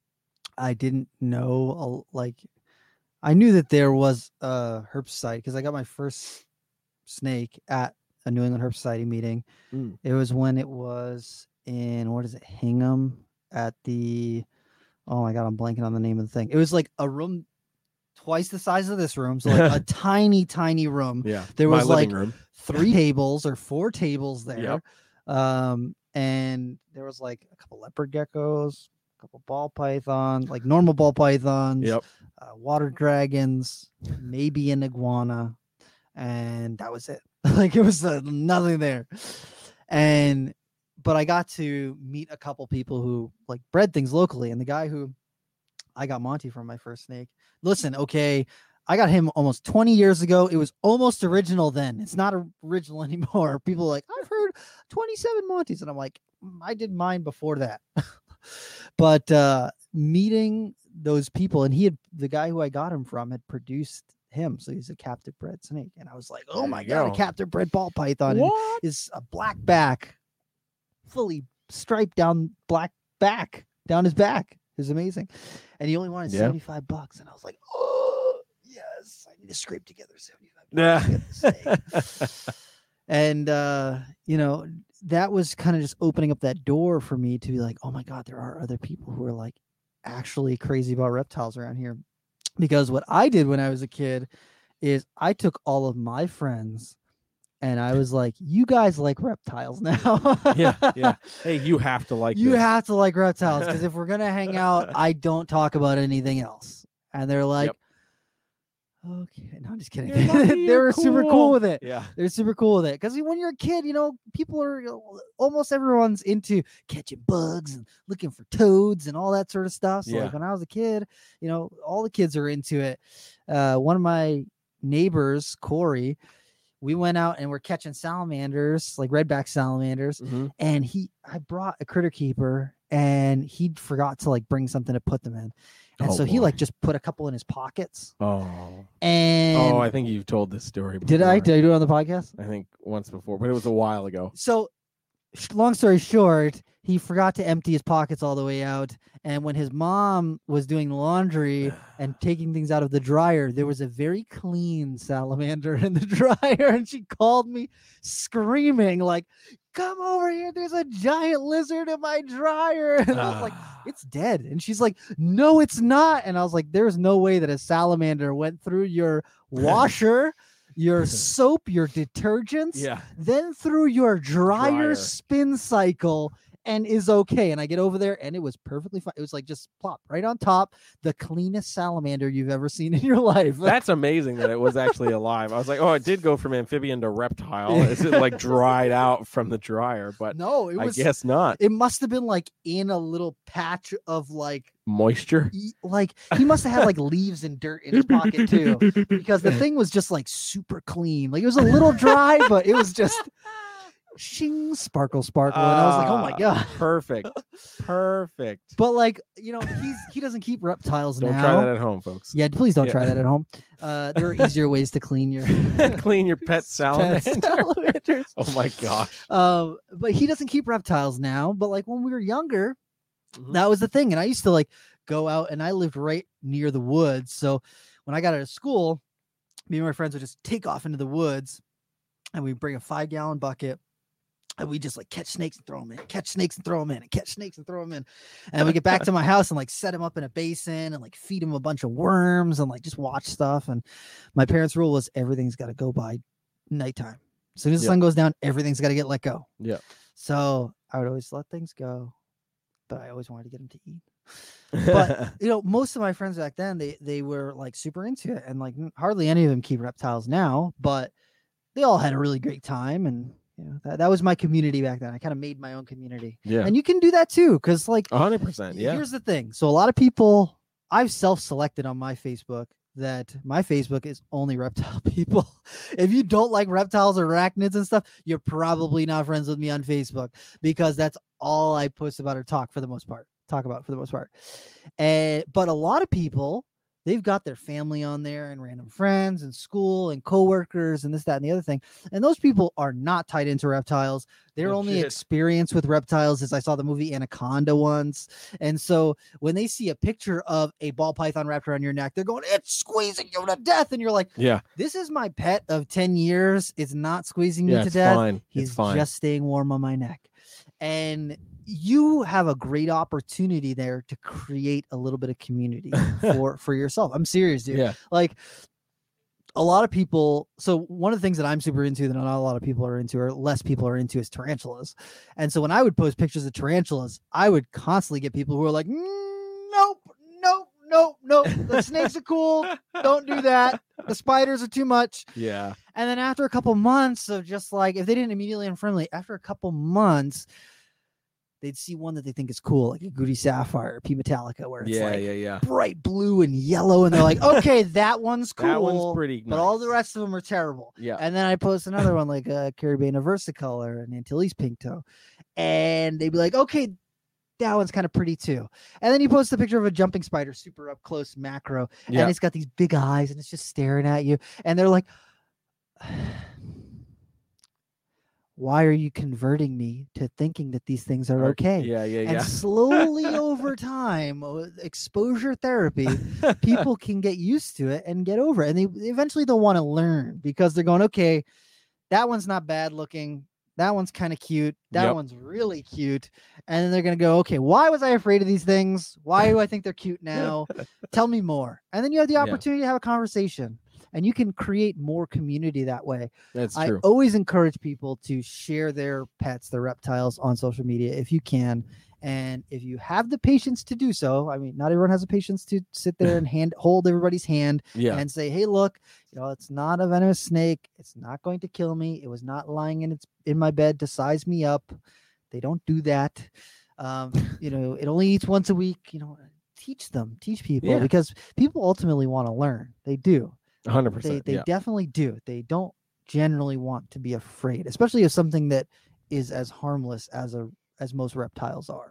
I didn't know, like, I knew that there was a Herp Society because I got my first snake at a New England Herp Society meeting. Mm. It was when it was in, what is it, Hingham at the, oh my God, I'm blanking on the name of the thing. It was like a room twice the size of this room, so like a tiny tiny room. Yeah, there was like room. three tables or four tables there. Yep. Um and there was like a couple leopard geckos, a couple ball pythons, like normal ball pythons, Yep. uh, water dragons, maybe an iguana, and that was it. Like it was uh, nothing there. And but I got to meet a couple people who like bred things locally, and the guy who I got Monty from my first snake. Listen, okay, I got him almost twenty years ago. It was almost original then. It's not original anymore. People are like, I've heard twenty-seven Montys. And I'm like, I did mine before that. But uh, meeting those people, and he had, the guy who I got him from had produced him. So he's a captive bred snake. And I was like, oh my God, go. a captive bred ball python. What? Is a black back, fully striped down black back, down his back. Is amazing. And he only wanted yeah. seventy-five bucks. And I was like, oh, yes, I need to scrape together seventy-five bucks. Yeah. And, uh, you know, that was kind of just opening up that door for me to be like, oh my God, there are other people who are like actually crazy about reptiles around here. Because what I did when I was a kid is I took all of my friends and I was like, you guys like reptiles now. yeah, yeah. Hey, you have to like You this. have to like reptiles because if we're going to hang out, I don't talk about anything else. And they're like, Yep. okay. No, I'm just kidding. You're lucky, they were you're super cool cool with it. Yeah. They're super cool with it. Because when you're a kid, you know, people are, you know, almost everyone's into catching bugs and looking for toads and all that sort of stuff. So Yeah. like when I was a kid, you know, all the kids are into it. Uh, one of my neighbors, Corey, we went out and we're catching salamanders, like redback salamanders. Mm-hmm. And he, I brought a critter keeper and he forgot to like bring something to put them in. And Oh, so he boy. like just put a couple in his pockets. Oh. And Oh, I think you've told this story before. did I, did I do it on the podcast? I think once before, but it was a while ago. So sh- long story short, he forgot to empty his pockets all the way out. And when his mom was doing laundry and taking things out of the dryer, there was a very clean salamander in the dryer. And she called me screaming like, come over here. There's a giant lizard in my dryer. And I was like, it's dead. And she's like, no, it's not. And I was like, there's no way that a salamander went through your washer, your soap, your detergents, Yeah. then through your dryer, Dryer. spin cycle and is okay. And I get over there and it was perfectly fine. It was like just plop right on top, the cleanest salamander you've ever seen in your life. That's amazing that it was actually alive. I was like, oh, it did go from amphibian to reptile. Is it like dried out from the dryer? But no, it I was, guess not. it must have been like in a little patch of like, Moisture. e- like he must have had like leaves and dirt in his pocket too, because the thing was just like super clean. Like it was a little dry, but it was just, shing, sparkle, sparkle. And I was like, oh my Ah, God. Perfect. Perfect. But like, you know, he's he doesn't keep reptiles Don't now. try that at home, folks. Yeah, please don't Yeah. try that at home. Uh, there are easier ways to clean your Clean your pet salamander. pet salamanders. Oh my gosh. Um, but he doesn't keep reptiles now. But like when we were younger, Mhm. that was the thing. And I used to like go out, and I lived right near the woods. So when I got out of school, me and my friends would just take off into the woods, and we'd bring a five gallon bucket. And we just like catch snakes and throw them in, catch snakes and throw them in, and catch snakes and throw them in. And we get back to my house and like set them up in a basin and like feed them a bunch of worms and like just watch stuff. And my parents' rule was everything's got to go by nighttime. As soon as the Yeah. sun goes down, everything's got to get let go. Yeah. So I would always let things go, but I always wanted to get them to eat. But you know, most of my friends back then, they they were like super into it, and like n- hardly any of them keep reptiles now, but they all had a really great time. And you know, that, that was my community back then. I kind of made my own community. yeah. And you can do that too, because like A hundred percent. Yeah. here's the thing. So a lot of people, I've self-selected on my Facebook that my Facebook is only reptile people. If you don't like reptiles or arachnids and stuff, you're probably not friends with me on Facebook, because that's all I post about or talk for the most part. Talk about for the most part. And but a lot of people, they've got their family on there and random friends and school and coworkers and this, that, and the other thing. And those people are not tied into reptiles. Their Oh, only shit. experience with reptiles is I saw the movie Anaconda once. And so when they see a picture of a ball python raptor on your neck, they're going, it's squeezing you to death. And you're like, Yeah. this is my pet of ten years. It's not squeezing Yeah. me to It's death. fine. He's It's fine. just staying warm on my neck. And you have a great opportunity there to create a little bit of community for for yourself. I'm serious, dude. Yeah. Like a lot of people. So one of the things that I'm super into that not a lot of people are into, or less people are into, is tarantulas. And so when I would post pictures of tarantulas, I would constantly get people who are like, "Mm, nope, nope, nope, nope. The snakes are cool. Don't do that. The spiders are too much." Yeah. And then after a couple months of just like, if they didn't immediately unfriend me, after a couple months, they'd see one that they think is cool, like a Goody Sapphire or P Metallica, where it's Yeah. like Yeah. Yeah. bright blue and yellow. And they're like, okay, that one's cool. That one's pretty. But all the nice. rest of them are terrible. Yeah. And then I post another one like a Caribbean Versicolor and Antilles Pink Toe. And they'd be like, okay, that one's kind of pretty too. And then you post a picture of a jumping spider, super up close macro. Yeah. And it's got these big eyes and it's just staring at you. And they're like, why are you converting me to thinking that these things are okay? Yeah. Yeah. And Yeah. slowly over time, with exposure therapy, people can get used to it and get over it. And they eventually they'll want to learn, because they're going, okay, that one's not bad looking. That one's kind of cute. That Yep. one's really cute. And then they're going to go, okay, why was I afraid of these things? Why do I think they're cute now? Tell me more. And then you have the Yeah. opportunity to have a conversation, and you can create more community that way. That's I true. always encourage people to share their pets, their reptiles on social media if you can. And if you have the patience to do so, I mean, not everyone has the patience to sit there and hand hold everybody's hand Yeah. and say, hey, look, you know, it's not a venomous snake. It's not going to kill me. It was not lying in its in my bed to size me up. They don't do that. Um, you know, it only eats once a week. You know, teach them, teach people, Yeah. because people ultimately want to learn. They do. A hundred They percent. they Yeah. definitely do. They don't generally want to be afraid, especially of something that is as harmless as a as most reptiles are.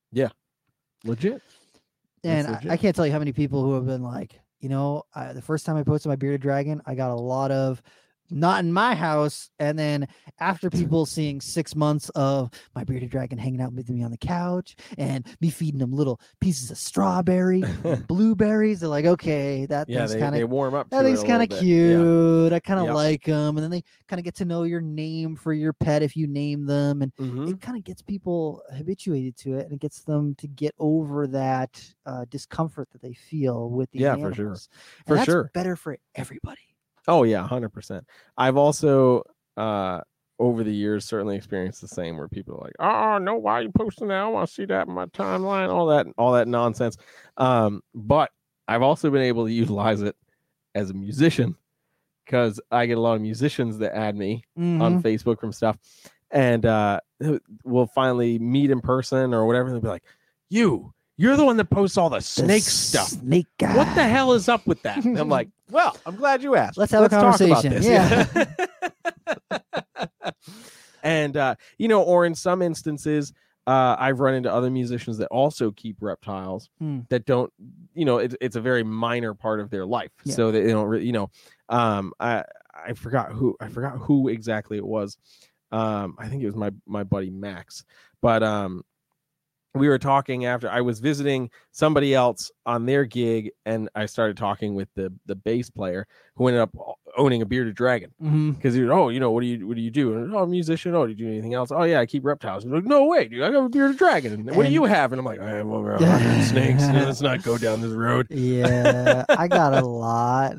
Legit. And That's I, I legit. can't tell you how many people who have been like, you know, I, the first time I posted my bearded dragon, I got a lot of not in my house. And then after people seeing six months of my bearded dragon hanging out with me on the couch and me feeding them little pieces of strawberry, and blueberries, they're like, okay, that Yeah. thing's They, kind they of warm up. that to it thing's a kind of little bit. Yeah. cute. I kind of Yep. like them. And then they kind of get to know your name for your pet if you name them. And Mhm. it kind of gets people habituated to it, and it gets them to get over that uh, discomfort that they feel with these Yeah, for sure. animals. And For that's sure. better for everybody. Oh yeah, one hundred percent. I've also uh over the years certainly experienced the same, where people are like, "Oh no, why are you posting that? I want to see that in my timeline." All that, all that nonsense. Um, but I've also been able to utilize it as a musician, because I get a lot of musicians that add me on Mhm. Facebook from stuff, and uh, we'll finally meet in person or whatever. They'll be like, "You, you're the one that posts all the The snake stuff. Snake guy. What the hell is up with that?" And I'm like, "Well, I'm glad you asked. Let's have a talk about conversation." this." Yeah. And uh, you know, or in some instances, uh, I've run into other musicians that also keep reptiles Hmm. that don't, you know, it's it's a very minor part of their life, Yeah. so they don't, really, you know, um, I I forgot who I forgot who exactly it was. Um, I think it was my my buddy Max, but um. we were talking after I was visiting somebody else on their gig, and I started talking with the the bass player who ended up owning a bearded dragon. Mm-hmm. Because he was, oh, you know, what do you what do you do? And, oh, I'm a musician. Oh, do you do anything else? Oh, yeah, I keep reptiles. And like, no way, dude, I have a bearded dragon. And, what do And- you have? And I'm like, I have over a hundred snakes. You know, let's not go down this road. Yeah, I got a lot.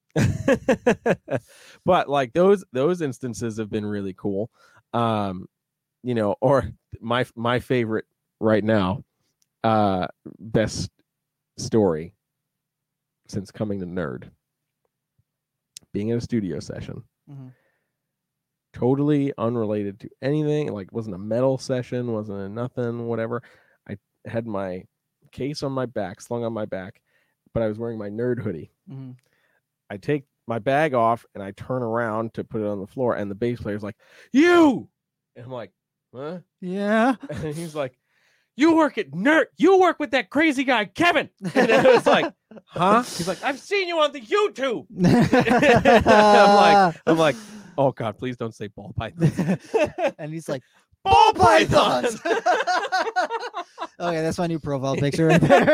But like those those instances have been really cool. Um, you know, or my my favorite right now, uh, best story since coming to Nerd, being in a studio session, Mm-hmm. totally unrelated to anything. Like, wasn't a metal session, wasn't a nothing, whatever. I had my case on my back, slung on my back, but I was wearing my Nerd hoodie. Mm-hmm. I take my bag off and I turn around to put it on the floor, and the bass player's like, "You!" And I'm like, "Huh?" Yeah. And he's like, "You work at Nerd. You work with that crazy guy, Kevin." And I was like, "Huh?" He's like, "I've seen you on the YouTube." I'm like, I'm like, "Oh God, please don't say ball pythons." And he's like, Ball pythons. Okay, that's my new profile picture right there.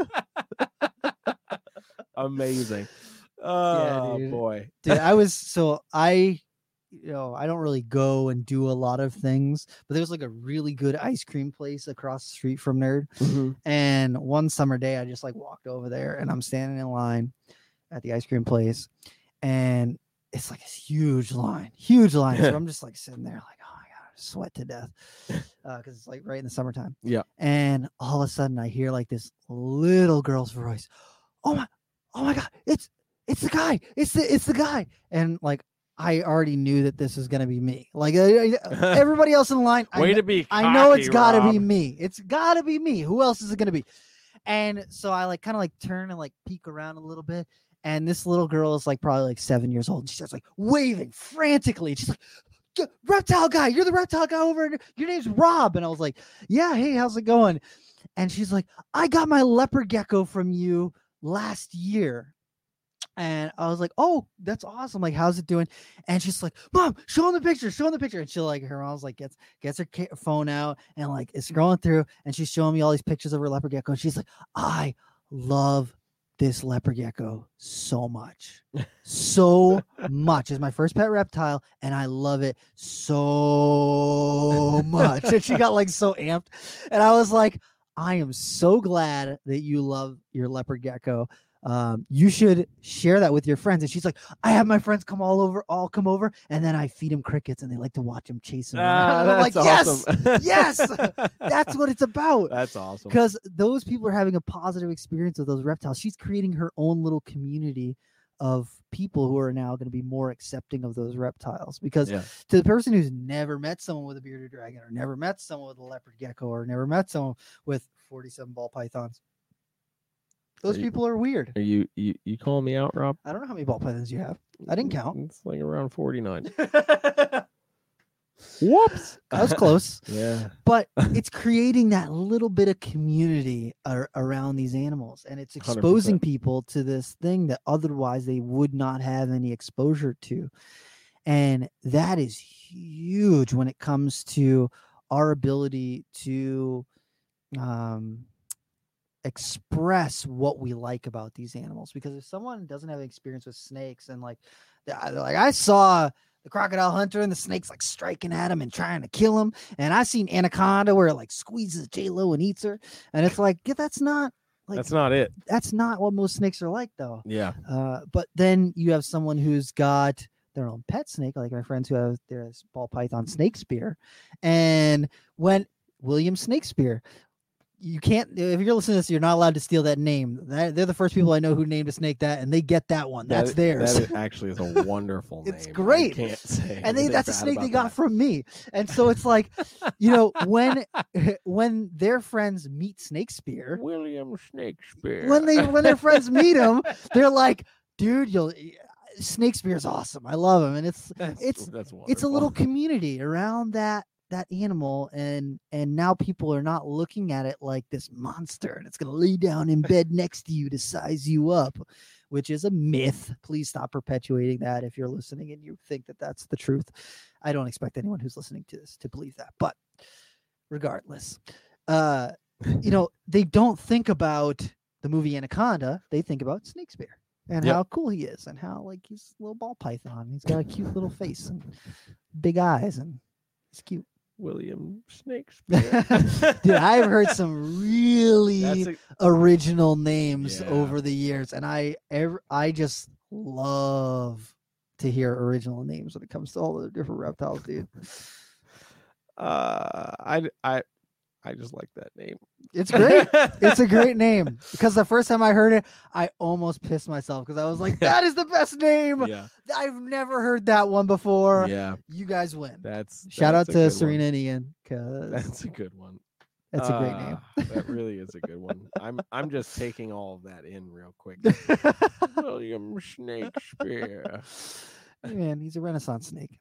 Amazing. Oh dude. boy. Dude, I was so I, you know, I don't really go and do a lot of things, but there was like a really good ice cream place across the street from Nerd. Mm-hmm. And one summer day, I just like walked over there, and I'm standing in line at the ice cream place, and it's like this huge line, huge line. So I'm just like sitting there, like, oh my god, I sweat to death, because uh, it's like right in the summertime. Yeah. And all of a sudden, I hear like this little girl's voice. Oh my, oh my god, it's it's the guy, it's the it's the guy, and like. I already knew that this was gonna be me. Like uh, everybody else in the line, Way I, to be. I know cocky, it's gotta Rob. be me. It's gotta be me. Who else is it gonna be? And so I like kind of like turn and like peek around a little bit. And this little girl is like probably like seven years old. And she starts like waving frantically. She's like, "G- reptile guy, you're the reptile guy over. and Your name's Rob." And I was like, "Yeah, hey, how's it going?" And she's like, "I got my leopard gecko from you last year." And I was like, "Oh, that's awesome. Like, how's it doing?" And she's like, "Mom, show him the picture, show him the picture." And she like, her mom's like, gets gets her ca- phone out and like is scrolling through, and she's showing me all these pictures of her leopard gecko. And she's like, "I love this leopard gecko so much, so much. It's my first pet reptile, and I love it so much." And she got like so amped, and I was like, "I am so glad that you love your leopard gecko. Um, you should share that with your friends." And she's like, "I have my friends come all over, all come over, and then I feed them crickets, and they like to watch them chase them." Ah, And I'm like, that's "Yes, awesome. yes, that's what it's about." That's awesome. Because those people are having a positive experience with those reptiles. She's creating her own little community of people who are now going to be more accepting of those reptiles. Because Yeah. to the person who's never met someone with a bearded dragon, or never met someone with a leopard gecko, or never met someone with forty-seven ball pythons, those Are you- people are weird. Are you you you calling me out, Rob? I don't know how many ball pythons you have. I didn't count. It's like around forty-nine. I Whoops. was close. Yeah. But it's creating that little bit of community ar- around these animals, and it's one hundred exposing percent. people to this thing that otherwise they would not have any exposure to. And that is huge when it comes to our ability to um, express what we like about these animals. Because if someone doesn't have experience with snakes, and like, they're like, I saw the crocodile hunter and the snake's like striking at him and trying to kill him, and I seen anaconda where it like squeezes J Lo and eats her, and it's like, yeah, that's not like That's not it. that's not what most snakes are like, though. Yeah. Uh, but then you have someone who's got their own pet snake, like my friends who have their ball python snake spear, and when William Snakespeare. You can't, if you're listening to this, you're not allowed to steal that name. That, they're the first people I know who named a snake that, and they get that one. That's That- theirs. That is actually is a wonderful name. It's I great. can't say. And they, anything that's a bad snake they about got that. from me. And so it's like, you know, when when their friends meet Snakespeare, William Snakespeare. when they when their friends meet him, they're like, dude, you'll Snakespeare is awesome. I love him, and it's That's, it's that's it's a little wonderful. community around that that animal, and and now people are not looking at it like this monster, and it's gonna lay down in bed next to you to size you up, which is a myth. Please stop perpetuating that if you're listening and you think that that's the truth. I don't expect anyone who's listening to this to believe that, but regardless, uh, you know, they don't think about the movie Anaconda. They think about Snakespeare and Yep. how cool he is, and how like he's a little ball python. He's got a cute little face and big eyes, and he's cute. William Snakespeare. Dude, I've heard some really That's a, original names Yeah. over the years, and I ever I just love to hear original names when it comes to all the different reptiles, dude. uh, I, I, I just like that name. It's great. It's a great name, because the first time I heard it, I almost pissed myself because I was like, "That is the best name. Yeah, I've never heard that one before." yeah. You guys win. That's Shout that's out a to good Serena one. and Ian, because That's a good one. that's a great name. Uh, that really is a good one. I'm I'm just taking all of that in real quick. William Snakespeare. Hey, man, he's a Renaissance snake.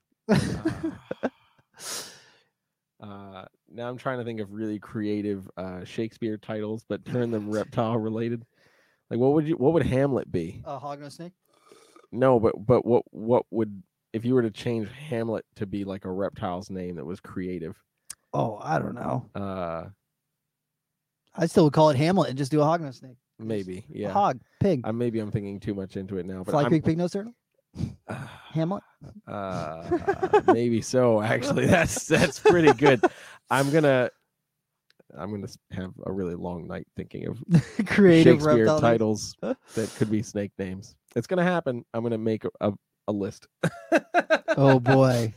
Uh, now I'm trying to think of really creative uh, Shakespeare titles, but turn them reptile related. Like, what would you? What would Hamlet be? A hognose snake. No, but but what what would if you were to change Hamlet to be like a reptile's name that was creative? Oh, I don't know. Uh, I still would call it Hamlet and just do a hognose snake. maybe, A yeah. hog, pig, I maybe I'm thinking too much into it now, but fly I'm, creek pig nose turtle, Hamlet. uh, maybe so. Actually, that's that's pretty good. I'm gonna I'm gonna have a really long night thinking of Creative Shakespeare reptile names. titles that could be snake names. It's gonna happen. I'm gonna make a, a, a list. Oh boy,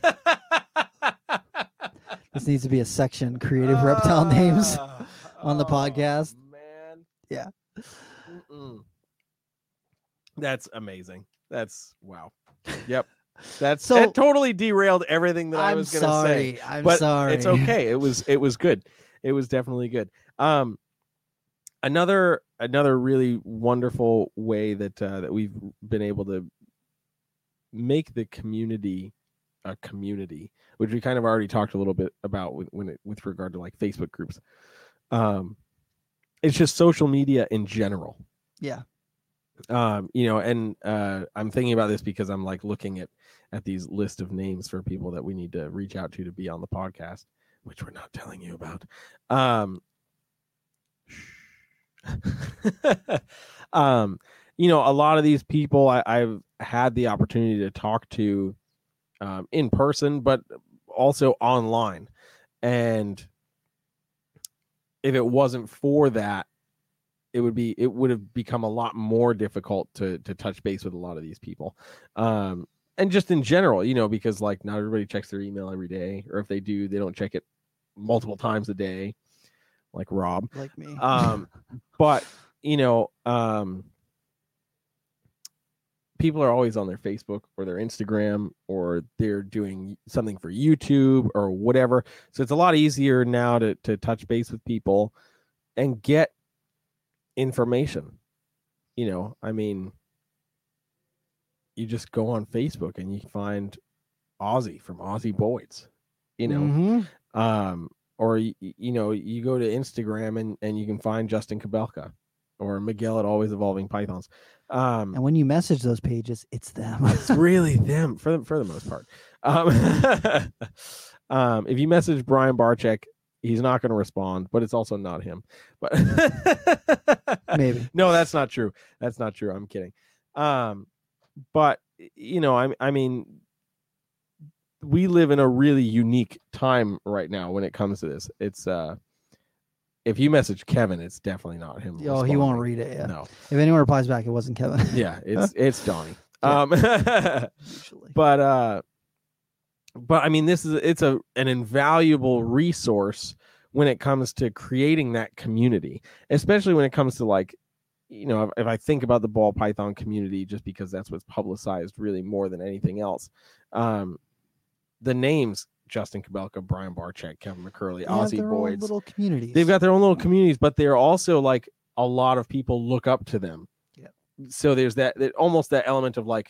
this needs to be a section: creative reptile names. on the podcast. Oh, man. Yeah. Mm-mm. That's amazing. That's wow. Yep. That's So- that totally derailed everything that I I'm was going to say. sorry. I'm But sorry. it's okay. It was it was good. It was definitely good. Um another another really wonderful way that uh, that we've been able to make the community a community, which we kind of already talked a little bit about with when it, with regard to like Facebook groups. Um it's just social media in general. Yeah. Um, you know, and uh, I'm thinking about this because I'm like looking at at these list of names for people that we need to reach out to to be on the podcast, which we're not telling you about. Um, um, you know, a lot of these people I, I've had the opportunity to talk to um, in person, but also online. And if it wasn't for that, it would be it would have become a lot more difficult to to touch base with a lot of these people, um and just in general, you know, because like not everybody checks their email every day, or if they do, they don't check it multiple times a day, like Rob. Like me. Um but you know, um people are always on their Facebook or their Instagram, or they're doing something for YouTube or whatever, so it's a lot easier now to to touch base with people and get information. You know, I mean, you just go on Facebook and you find Ozzy from Ozzy Boyds, you know, Mhm. um, or you, you know, you go to Instagram and and you can find Justin Kabelka or Miguel at Always Evolving Pythons. Um, And when you message those pages, it's them. it's really them for the, for the most part. Um, um, if you message Brian Barczyk, he's not going to respond, but it's also not him. But Maybe. no, that's not true. That's not true. I'm kidding. Um, but you know, I I mean, we live in a really unique time right now when it comes to this. It's uh, if you message Kevin, it's definitely not him. Oh, he won't responding. read it. Yeah. No. If anyone replies back, it wasn't Kevin. Yeah, it's it's Donnie. Yeah. Um, Usually. but uh, but I mean, this is it's a an invaluable resource when it comes to creating that community, especially when it comes to like, you know, if, if I think about the ball python community, just because that's what's publicized really more than anything else. Um, the names Justin Kabelka, Brian Barczyk, Kevin McCurley, They have Ozzy their own Boyds, little communities. they've got their own little communities, but they're also like a lot of people look up to them. Yep. So there's that, that almost that element of like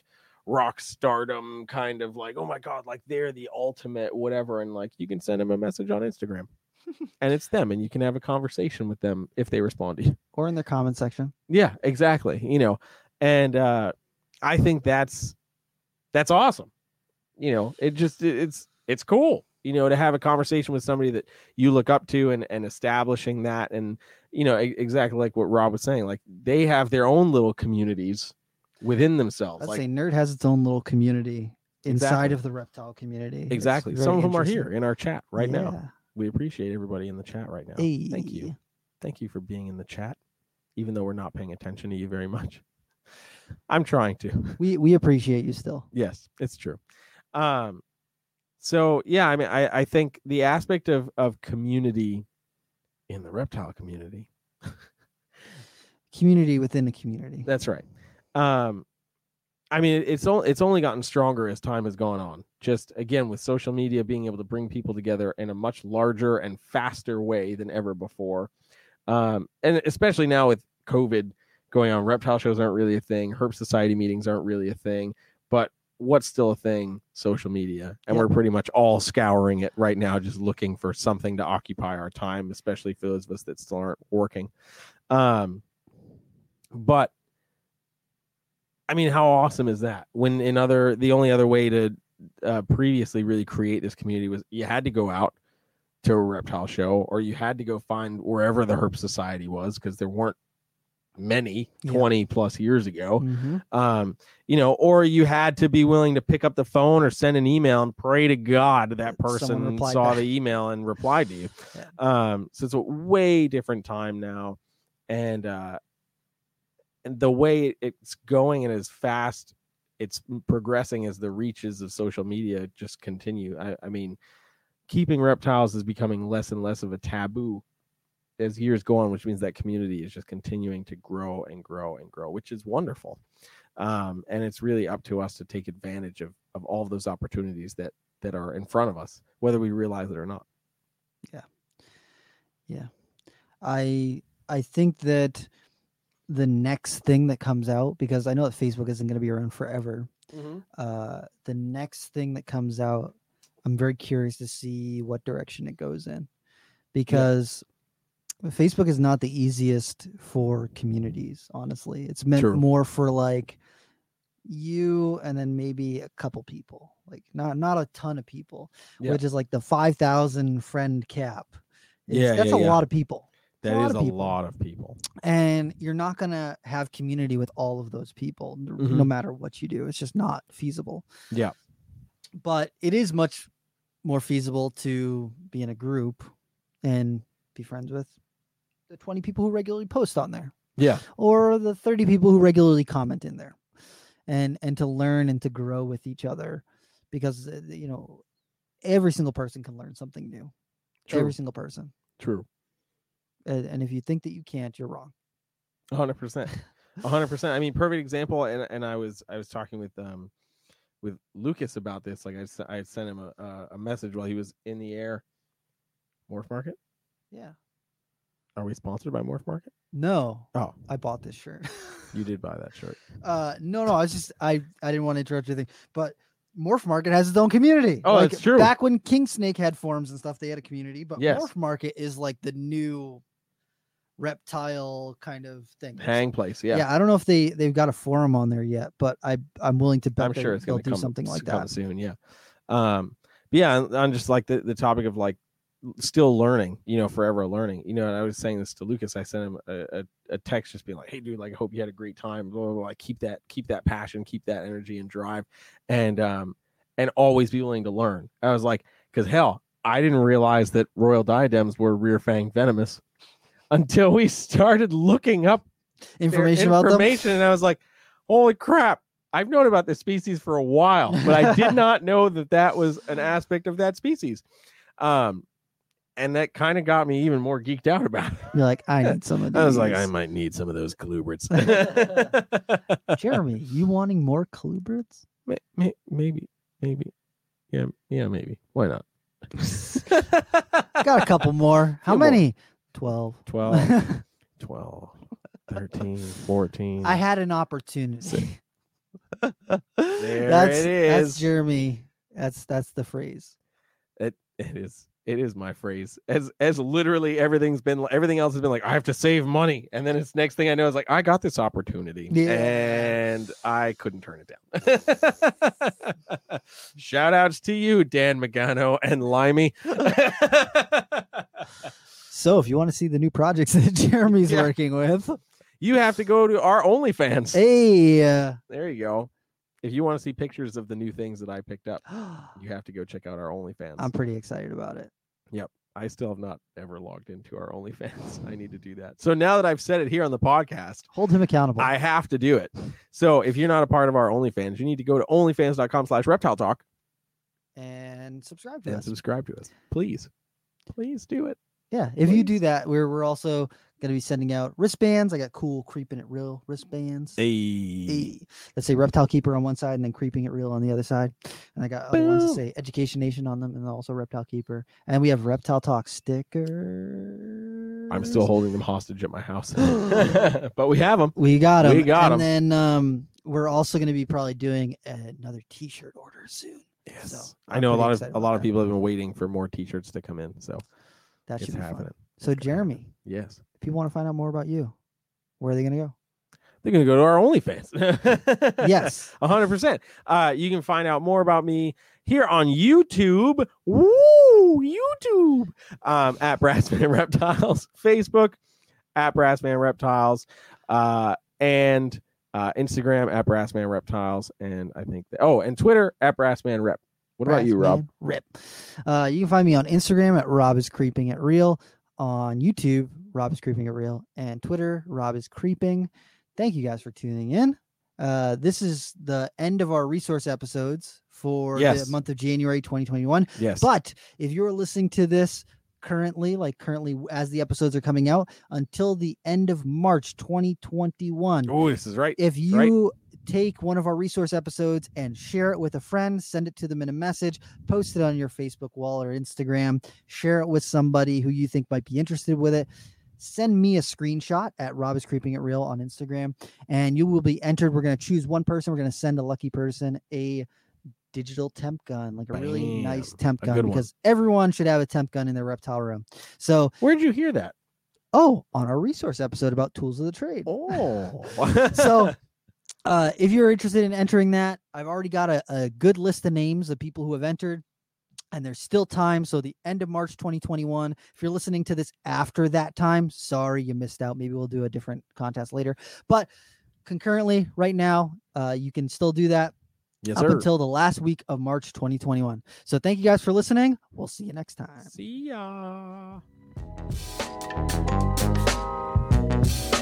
rock stardom kind of like, oh my God, like they're the ultimate whatever. And like, you can send them a message on Instagram and it's them and you can have a conversation with them if they respond to you. Or in their comment section. Yeah, exactly. You know, and uh, I think that's, that's awesome. You know, it just, it, it's, it's cool, you know, to have a conversation with somebody that you look up to and, and establishing that. And, you know, exactly like what Rob was saying, like they have their own little communities within themselves. I'd like say Nerd has its own little community inside Exactly. of the reptile community. exactly. It's Some of very them are here interesting. in our chat right now. Yeah. We appreciate everybody in the chat right now. Thank you. Hey. Thank you for being in the chat, even though we're not paying attention to you very much. I'm trying to. We we appreciate you still. Yes, it's true. Um, so yeah, I mean, I, I think the aspect of, of community in the reptile community. Community within a community. That's right. Um, I mean, it's only it's only gotten stronger as time has gone on. Just again, with social media being able to bring people together in a much larger and faster way than ever before. Um, and especially now with COVID going on, reptile shows aren't really a thing. Herp Society meetings aren't really a thing. But what's still a thing? Social media. And Yep. we're pretty much all scouring it right now, just looking for something to occupy our time, especially for those of us that still aren't working. Um, but I mean, how awesome is that? When in other, the only other way to uh, previously really create this community was you had to go out to a reptile show, or you had to go find wherever the Herp Society was, because there weren't many Yeah. twenty plus years ago. Mhm. Um, you know, or you had to be willing to pick up the phone or send an email and pray to God that Someone person replied saw back. the email and replied to you. Yeah. Um, so it's a way different time now. And, uh, and the way it's going and as fast it's progressing as the reaches of social media just continue. I, I mean, keeping reptiles is becoming less and less of a taboo as years go on, which means that community is just continuing to grow and grow and grow, which is wonderful. Um, and it's really up to us to take advantage of, of all of those opportunities that, that are in front of us, whether we realize it or not. Yeah. I I think that the next thing that comes out, because I know that Facebook isn't going to be around forever. Uh, the next thing that comes out, I'm very curious to see what direction it goes in, because Facebook is not the easiest for communities. Honestly, it's meant True. more for like you and then maybe a couple people, like not not a ton of people, Yeah. which is like the five thousand friend cap. It's- Yeah, that's yeah, a yeah. lot of people. That lot is of a people. lot of people. And you're not going to have community with all of those people, n- Mhm. no matter what you do. It's just not feasible. Yeah. But it is much more feasible to be in a group and be friends with the twenty people who regularly post on there, Yeah. or the thirty people who regularly comment in there, and and to learn and to grow with each other, because uh, you know every single person can learn something new. True. Every single person. True. And, and if you think that you can't, you're wrong. A hundred percent. A hundred percent. I mean, perfect example. And, and I was, I was talking with, um, with Lucas about this. Like I, s- I had sent him a, a, a message while he was in the air. Morph Market. Yeah. Are we sponsored by Morph Market? No. Oh, I bought this shirt. you did buy that shirt. uh no, no, I was just I I didn't want to interrupt anything, but Morph Market has its own community. Oh, like, that's true. Back when King Snake had forums and stuff, they had a community, but Yes. Morph Market is like the new reptile kind of thing. Hang place. Yeah. Yeah. I don't know if they they've got a forum on there yet, but I I'm willing to bet I'm that sure it's they'll going to do come something like come that. soon. Yeah. Um, but yeah, on- on just like the, the topic of like still learning, you know, forever learning, you know, and I was saying this to Lucas, I sent him a, a, a text just being like, hey dude, like, I hope you had a great time. Blah, blah, blah. Like, keep that, keep that passion, keep that energy and drive, and, um, and always be willing to learn. I was like, cause hell, I didn't realize that royal diadems were rear fang venomous until we started looking up their Information about them. information, and I was like, holy crap, I've known about this species for a while, but I did not know that that was an aspect of that species. Um, and that kind of got me even more geeked out about it. You're like, I need some of these. I was like, I might need some of those colubrids. Jeremy, you wanting more colubrids? May- may- maybe, maybe. Yeah, yeah, maybe. Why not? Got a couple more. How Few more. many? Twelve. twelve, twelve, thirteen, fourteen. I had an opportunity. Six. There that's, it is. That's Jeremy. That's that's the phrase. It it is. It is my phrase. As as literally everything's been everything else has been like, I have to save money. And then it's next thing I know is like, I got this opportunity. Yeah. And I couldn't turn it down. Shout outs to you, Dan Magano and Limey. So if you want to see the new projects that Jeremy's Yeah. working with, You have to go to our OnlyFans. hey, uh, There you go. If you want to see pictures of the new things that I picked up, you have to go check out our OnlyFans. I'm pretty excited about it. Yep. I still have not ever logged into our OnlyFans. I need to do that. So now that I've said it here on the podcast, Hold him accountable. I have to do it. So if you're not a part of our OnlyFans, you need to go to onlyfans.com slash reptile talk and subscribe to and us. subscribe to us. Please. Please do it. Yeah, if you do Please. that, we're we're also going to be sending out wristbands. I got cool Creeping It Real wristbands. Hey. Hey. Let's say Reptile Keeper on one side and then Creeping It Real on the other side. And I got other ones that Boom. say Education Nation on them and also Reptile Keeper. And we have Reptile Talk stickers. I'm still holding them hostage at my house. But we have them. We got them. We got 'em. And then um, we're also going to be probably doing another T-shirt order soon. Yes. So, I I'm know a pretty lot of excited a lot about of that. people have been waiting for more t-shirts to come in. So That it's should be happening. fun. So It's gonna happen. Jeremy, Yes. if people want to find out more about you, where are they going to go? They're going to go to our OnlyFans. Yes. one hundred percent. Uh, you can find out more about me here on YouTube. Woo! YouTube. Um, at Brassman Reptiles. Facebook at Brassman Reptiles. Uh, and uh, Instagram at Brassman Reptiles. And I think, that, oh, and Twitter at Brassman Rep. What about you, Rob? Brassman Rip. Uh, you can find me on Instagram at Rob is Creeping It Real, on YouTube, Rob is Creeping It Real, and Twitter, Rob is Creeping. Thank you guys for tuning in. Uh, this is the end of our resource episodes for Yes. the month of January twenty twenty-one. Yes. But if you're listening to this currently, like currently as the episodes are coming out, until the end of March twenty twenty-one, Oh, this is right. if you take one of our resource episodes and share it with a friend, send it to them in a message, post it on your Facebook wall or Instagram, share it with somebody who you think might be interested with it, send me a screenshot at Rob is Creeping It Real on Instagram, and you will be entered. We're going to choose one person. We're going to send a lucky person a digital temp gun, like a really Bam. nice temp A gun, good one. because everyone should have a temp gun in their reptile room. So, Where'd you hear that? oh, on our resource episode about tools of the trade. Oh. So uh, if you're interested in entering that, I've already got a, a good list of names of people who have entered, and there's still time. So the end of March twenty twenty-one, if you're listening to this after that time, sorry, you missed out. Maybe we'll do a different contest later. But concurrently right now, uh, you can still do that Yes, up sir. until the last week of March twenty twenty-one. So thank you guys for listening. We'll see you next time. See ya.